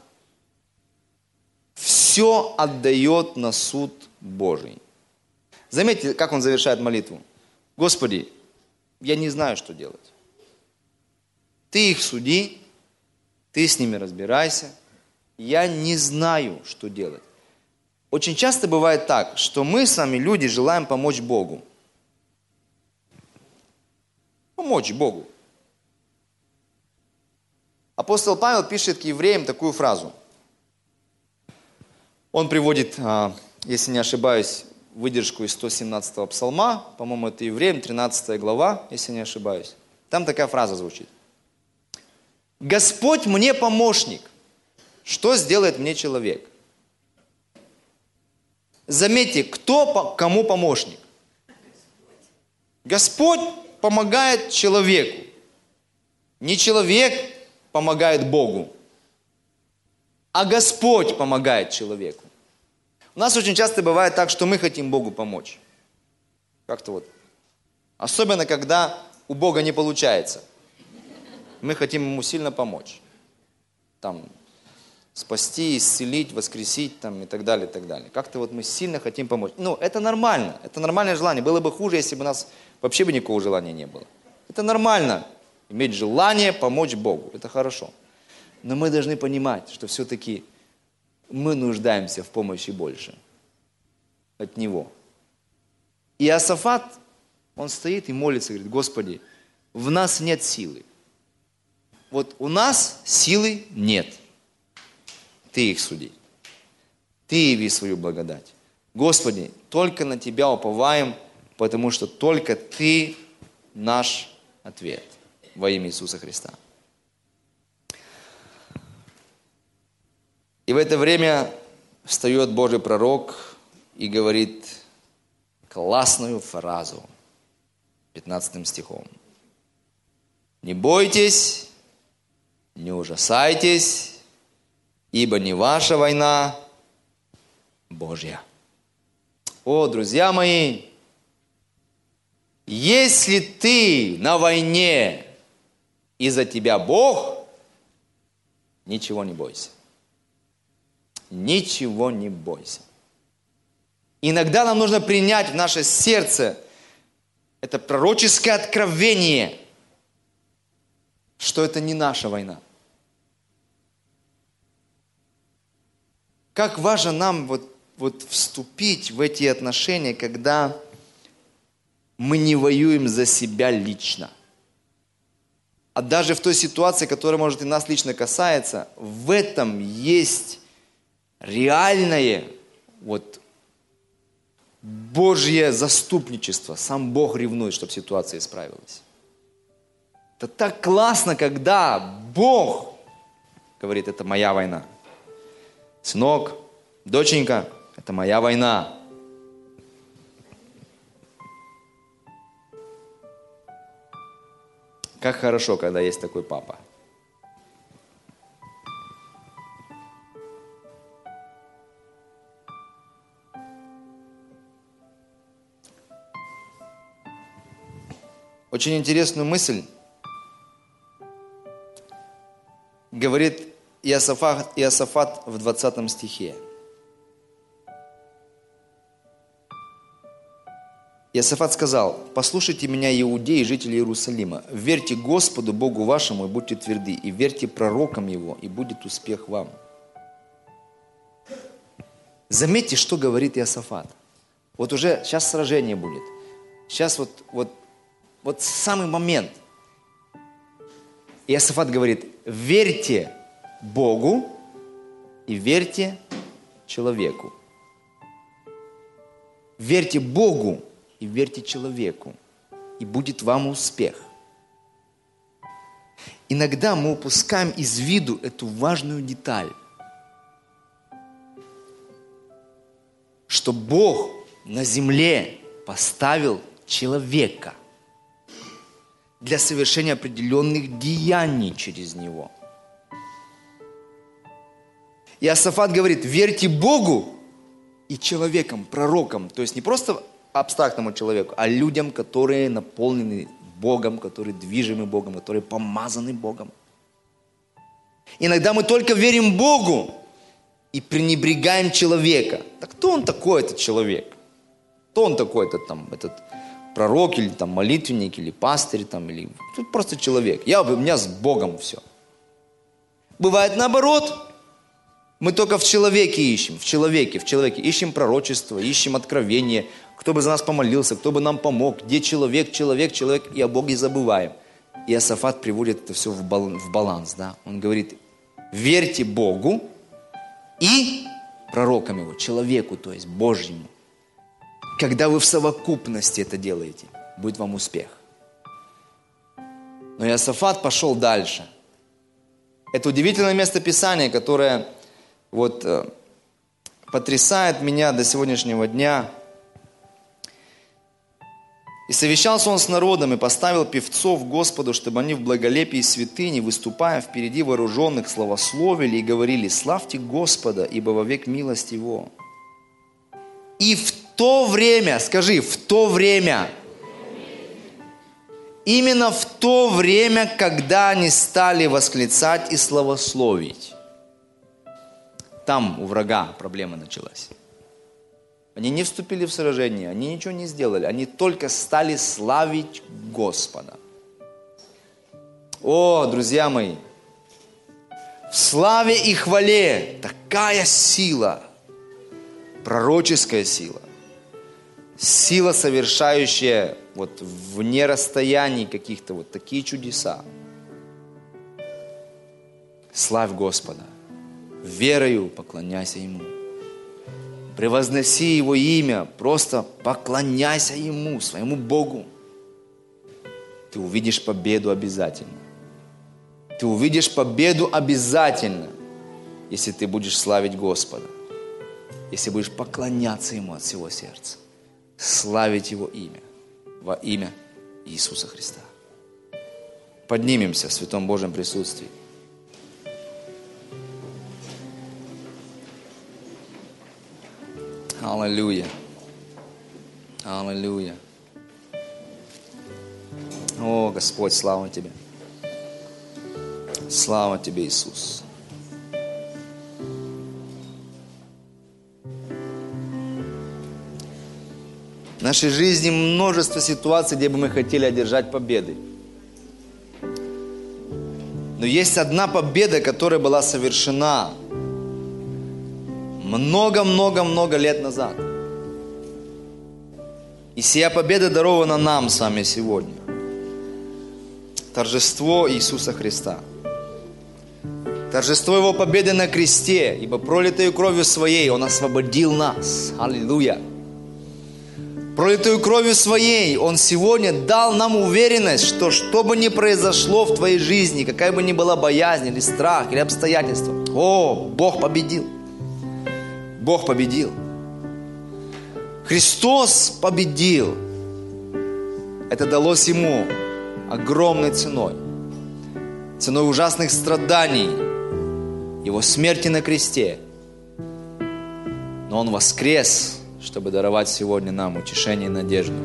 все отдает на суд Божий. Заметьте, как он завершает молитву. Господи, я не знаю, что делать. Ты их суди, ты с ними разбирайся. Я не знаю, что делать. Очень часто бывает так, что мы сами, люди, желаем помочь Богу. Помочь Богу. Апостол Павел пишет к евреям такую фразу. Он приводит, если не ошибаюсь, выдержку из сто семнадцатого псалма, по-моему, это Евреям, тринадцатая глава, если не ошибаюсь. Там такая фраза звучит. «Господь мне помощник, что сделает мне человек?» Заметьте, кто кому помощник? Господь помогает человеку. Не человек помогает Богу, а Господь помогает человеку. У нас очень часто бывает так, что мы хотим Богу помочь. Как-то вот. Особенно, когда у Бога не получается. Мы хотим Ему сильно помочь. Там, спасти, исцелить, воскресить там, и так далее, и так далее. Как-то вот мы сильно хотим помочь. Ну, это нормально. Это нормальное желание. Было бы хуже, если бы у нас вообще бы никакого желания не было. Это нормально. Иметь желание помочь Богу. Это хорошо. Но мы должны понимать, что все-таки мы нуждаемся в помощи больше от Него. И Иосафат, он стоит и молится, говорит: Господи, в нас нет силы. Вот у нас силы нет. Ты их суди. Ты яви свою благодать. Господи, только на Тебя уповаем, потому что только Ты наш ответ. Во имя Иисуса Христа. И в это время встает Божий пророк и говорит классную фразу пятнадцатым стихом. Не бойтесь, не ужасайтесь, ибо не ваша война, Божья. О, друзья мои, если ты на войне и за тебя Бог, ничего не бойся. Ничего не бойся. Иногда нам нужно принять в наше сердце это пророческое откровение, что это не наша война. Как важно нам вот, вот вступить в эти отношения, когда мы не воюем за себя лично. А даже в той ситуации, которая, может, и нас лично касается, в этом есть реальное вот, Божье заступничество. Сам Бог ревнует, чтобы ситуация исправилась. Это так классно, когда Бог говорит: это моя война. Сынок, доченька, это моя война. Как хорошо, когда есть такой папа. Очень интересную мысль говорит Иосафат, Иосафат в двадцатом стихе. Иосафат сказал: послушайте меня, иудеи и жители Иерусалима, верьте Господу Богу вашему и будьте тверды, и верьте пророкам Его, и будет успех вам. Заметьте, что говорит Иосафат. Вот уже сейчас сражение будет. Сейчас вот, вот, вот самый момент. Иосафат говорит: верьте Богу и верьте человеку. Верьте Богу и верьте человеку, и будет вам успех. Иногда мы упускаем из виду эту важную деталь, что Бог на земле поставил человека для совершения определенных деяний через него. Иосафат говорит: верьте Богу и человекам, пророкам, то есть не просто абстрактному человеку, а людям, которые наполнены Богом, которые движимы Богом, которые помазаны Богом. Иногда мы только верим Богу и пренебрегаем человека. Так кто он такой, этот человек? Кто он такой, этот, там, этот пророк, или там, молитвенник, или пастырь, там, или тут просто человек. Я, у меня с Богом все. Бывает наоборот. Мы только в человеке ищем, в человеке, в человеке. Ищем пророчество, ищем откровение, кто бы за нас помолился, кто бы нам помог, где человек, человек, человек, и о Боге забываем. И Иосафат приводит это все в баланс, да. Он говорит: верьте Богу и пророкам Его, человеку, то есть Божьему. Когда вы в совокупности это делаете, будет вам успех. Но Иосафат пошел дальше. Это удивительное место Писания, которое вот потрясает меня до сегодняшнего дня. «И совещался он с народом, и поставил певцов Господу, чтобы они в благолепии святыни, выступая впереди вооруженных, славословили и говорили: славьте Господа, ибо вовек милость Его. И в то время, скажи, в то время, именно в то время, когда они стали восклицать и славословить, там у врага проблема началась. Они не вступили в сражение, они ничего не сделали, они только стали славить Господа. О, друзья мои, в славе и хвале такая сила, пророческая сила, сила, совершающая вот вне расстояний каких-то вот такие чудеса. Славь Господа, верою поклоняйся Ему. Превозноси Его имя, просто поклоняйся Ему, своему Богу. Ты увидишь победу обязательно. Ты увидишь победу обязательно, если ты будешь славить Господа, если будешь поклоняться Ему от всего сердца, славить Его имя, во имя Иисуса Христа. Поднимемся в святом Божьем присутствии. Аллилуйя. Аллилуйя. О, Господь, слава Тебе. Слава Тебе, Иисус. В нашей жизни множество ситуаций, где бы мы хотели одержать победы. Но есть одна победа, которая была совершена много-много-много лет назад. И сия победа дарована нам с вами сегодня. Торжество Иисуса Христа. Торжество Его победы на кресте, ибо пролитою кровью Своей Он освободил нас. Аллилуйя. Пролитою кровью Своей Он сегодня дал нам уверенность, что что бы ни произошло в твоей жизни, какая бы ни была боязнь, или страх, или обстоятельства, о, Бог победил. Бог победил. Христос победил. Это далось Ему огромной ценой. Ценой ужасных страданий, Его смерти на кресте. Но Он воскрес, чтобы даровать сегодня нам утешение и надежду.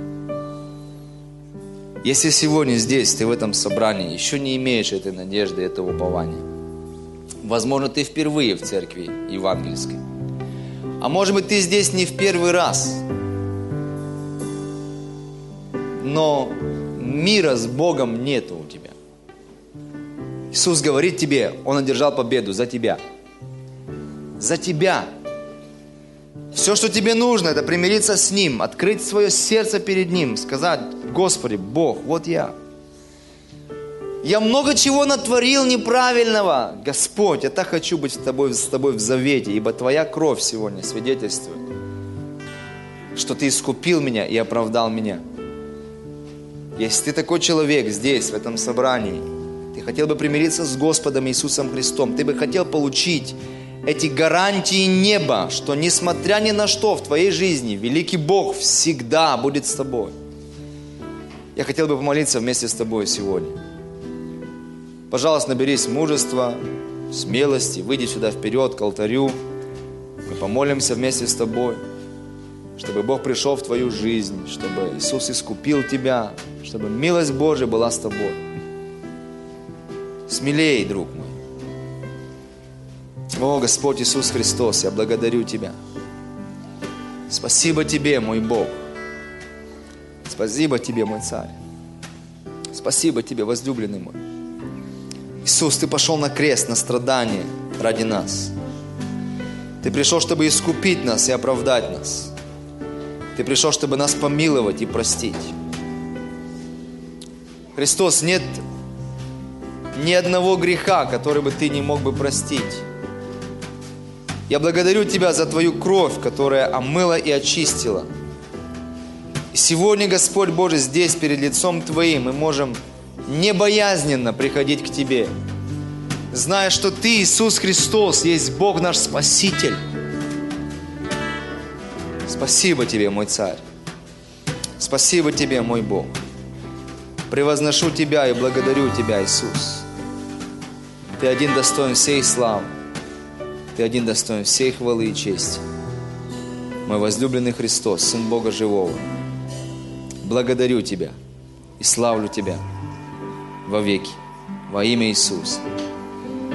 Если сегодня здесь, ты в этом собрании, еще не имеешь этой надежды, этого упования, возможно, ты впервые в церкви евангельской. А может быть, ты здесь не в первый раз. Но мира с Богом нету у тебя. Иисус говорит тебе, Он одержал победу за тебя. За тебя. Все, что тебе нужно, это примириться с Ним, открыть свое сердце перед Ним, сказать: Господи, Бог, вот я. Я много чего натворил неправильного. Господь, я так хочу быть с тобой, с тобой в завете, ибо Твоя кровь сегодня свидетельствует, что Ты искупил меня и оправдал меня. Если ты такой человек здесь, в этом собрании, ты хотел бы примириться с Господом Иисусом Христом, ты бы хотел получить эти гарантии неба, что несмотря ни на что в твоей жизни, великий Бог всегда будет с тобой. Я хотел бы помолиться вместе с тобой сегодня. Пожалуйста, наберись мужества, смелости, выйди сюда вперед к алтарю. Мы помолимся вместе с тобой, чтобы Бог пришел в твою жизнь, чтобы Иисус искупил тебя, чтобы милость Божия была с тобой. Смелей, друг мой. О, Господь Иисус Христос, я благодарю Тебя. Спасибо Тебе, мой Бог. Спасибо Тебе, мой Царь. Спасибо Тебе, возлюбленный мой. Иисус, Ты пошел на крест, на страдания ради нас. Ты пришел, чтобы искупить нас и оправдать нас. Ты пришел, чтобы нас помиловать и простить. Христос, нет ни одного греха, который бы Ты не мог бы простить. Я благодарю Тебя за Твою кровь, которая омыла и очистила. И сегодня, Господь Божий, здесь, перед лицом Твоим, мы можем небоязненно приходить к Тебе, зная, что Ты, Иисус Христос, есть Бог наш Спаситель. Спасибо Тебе, мой Царь. Спасибо Тебе, мой Бог. Превозношу Тебя и благодарю Тебя, Иисус. Ты один достоин всей славы. Ты один достоин всей хвалы и чести. мой возлюбленный Христос, Сын Бога Живого, благодарю Тебя и славлю Тебя во веки, во имя Иисуса.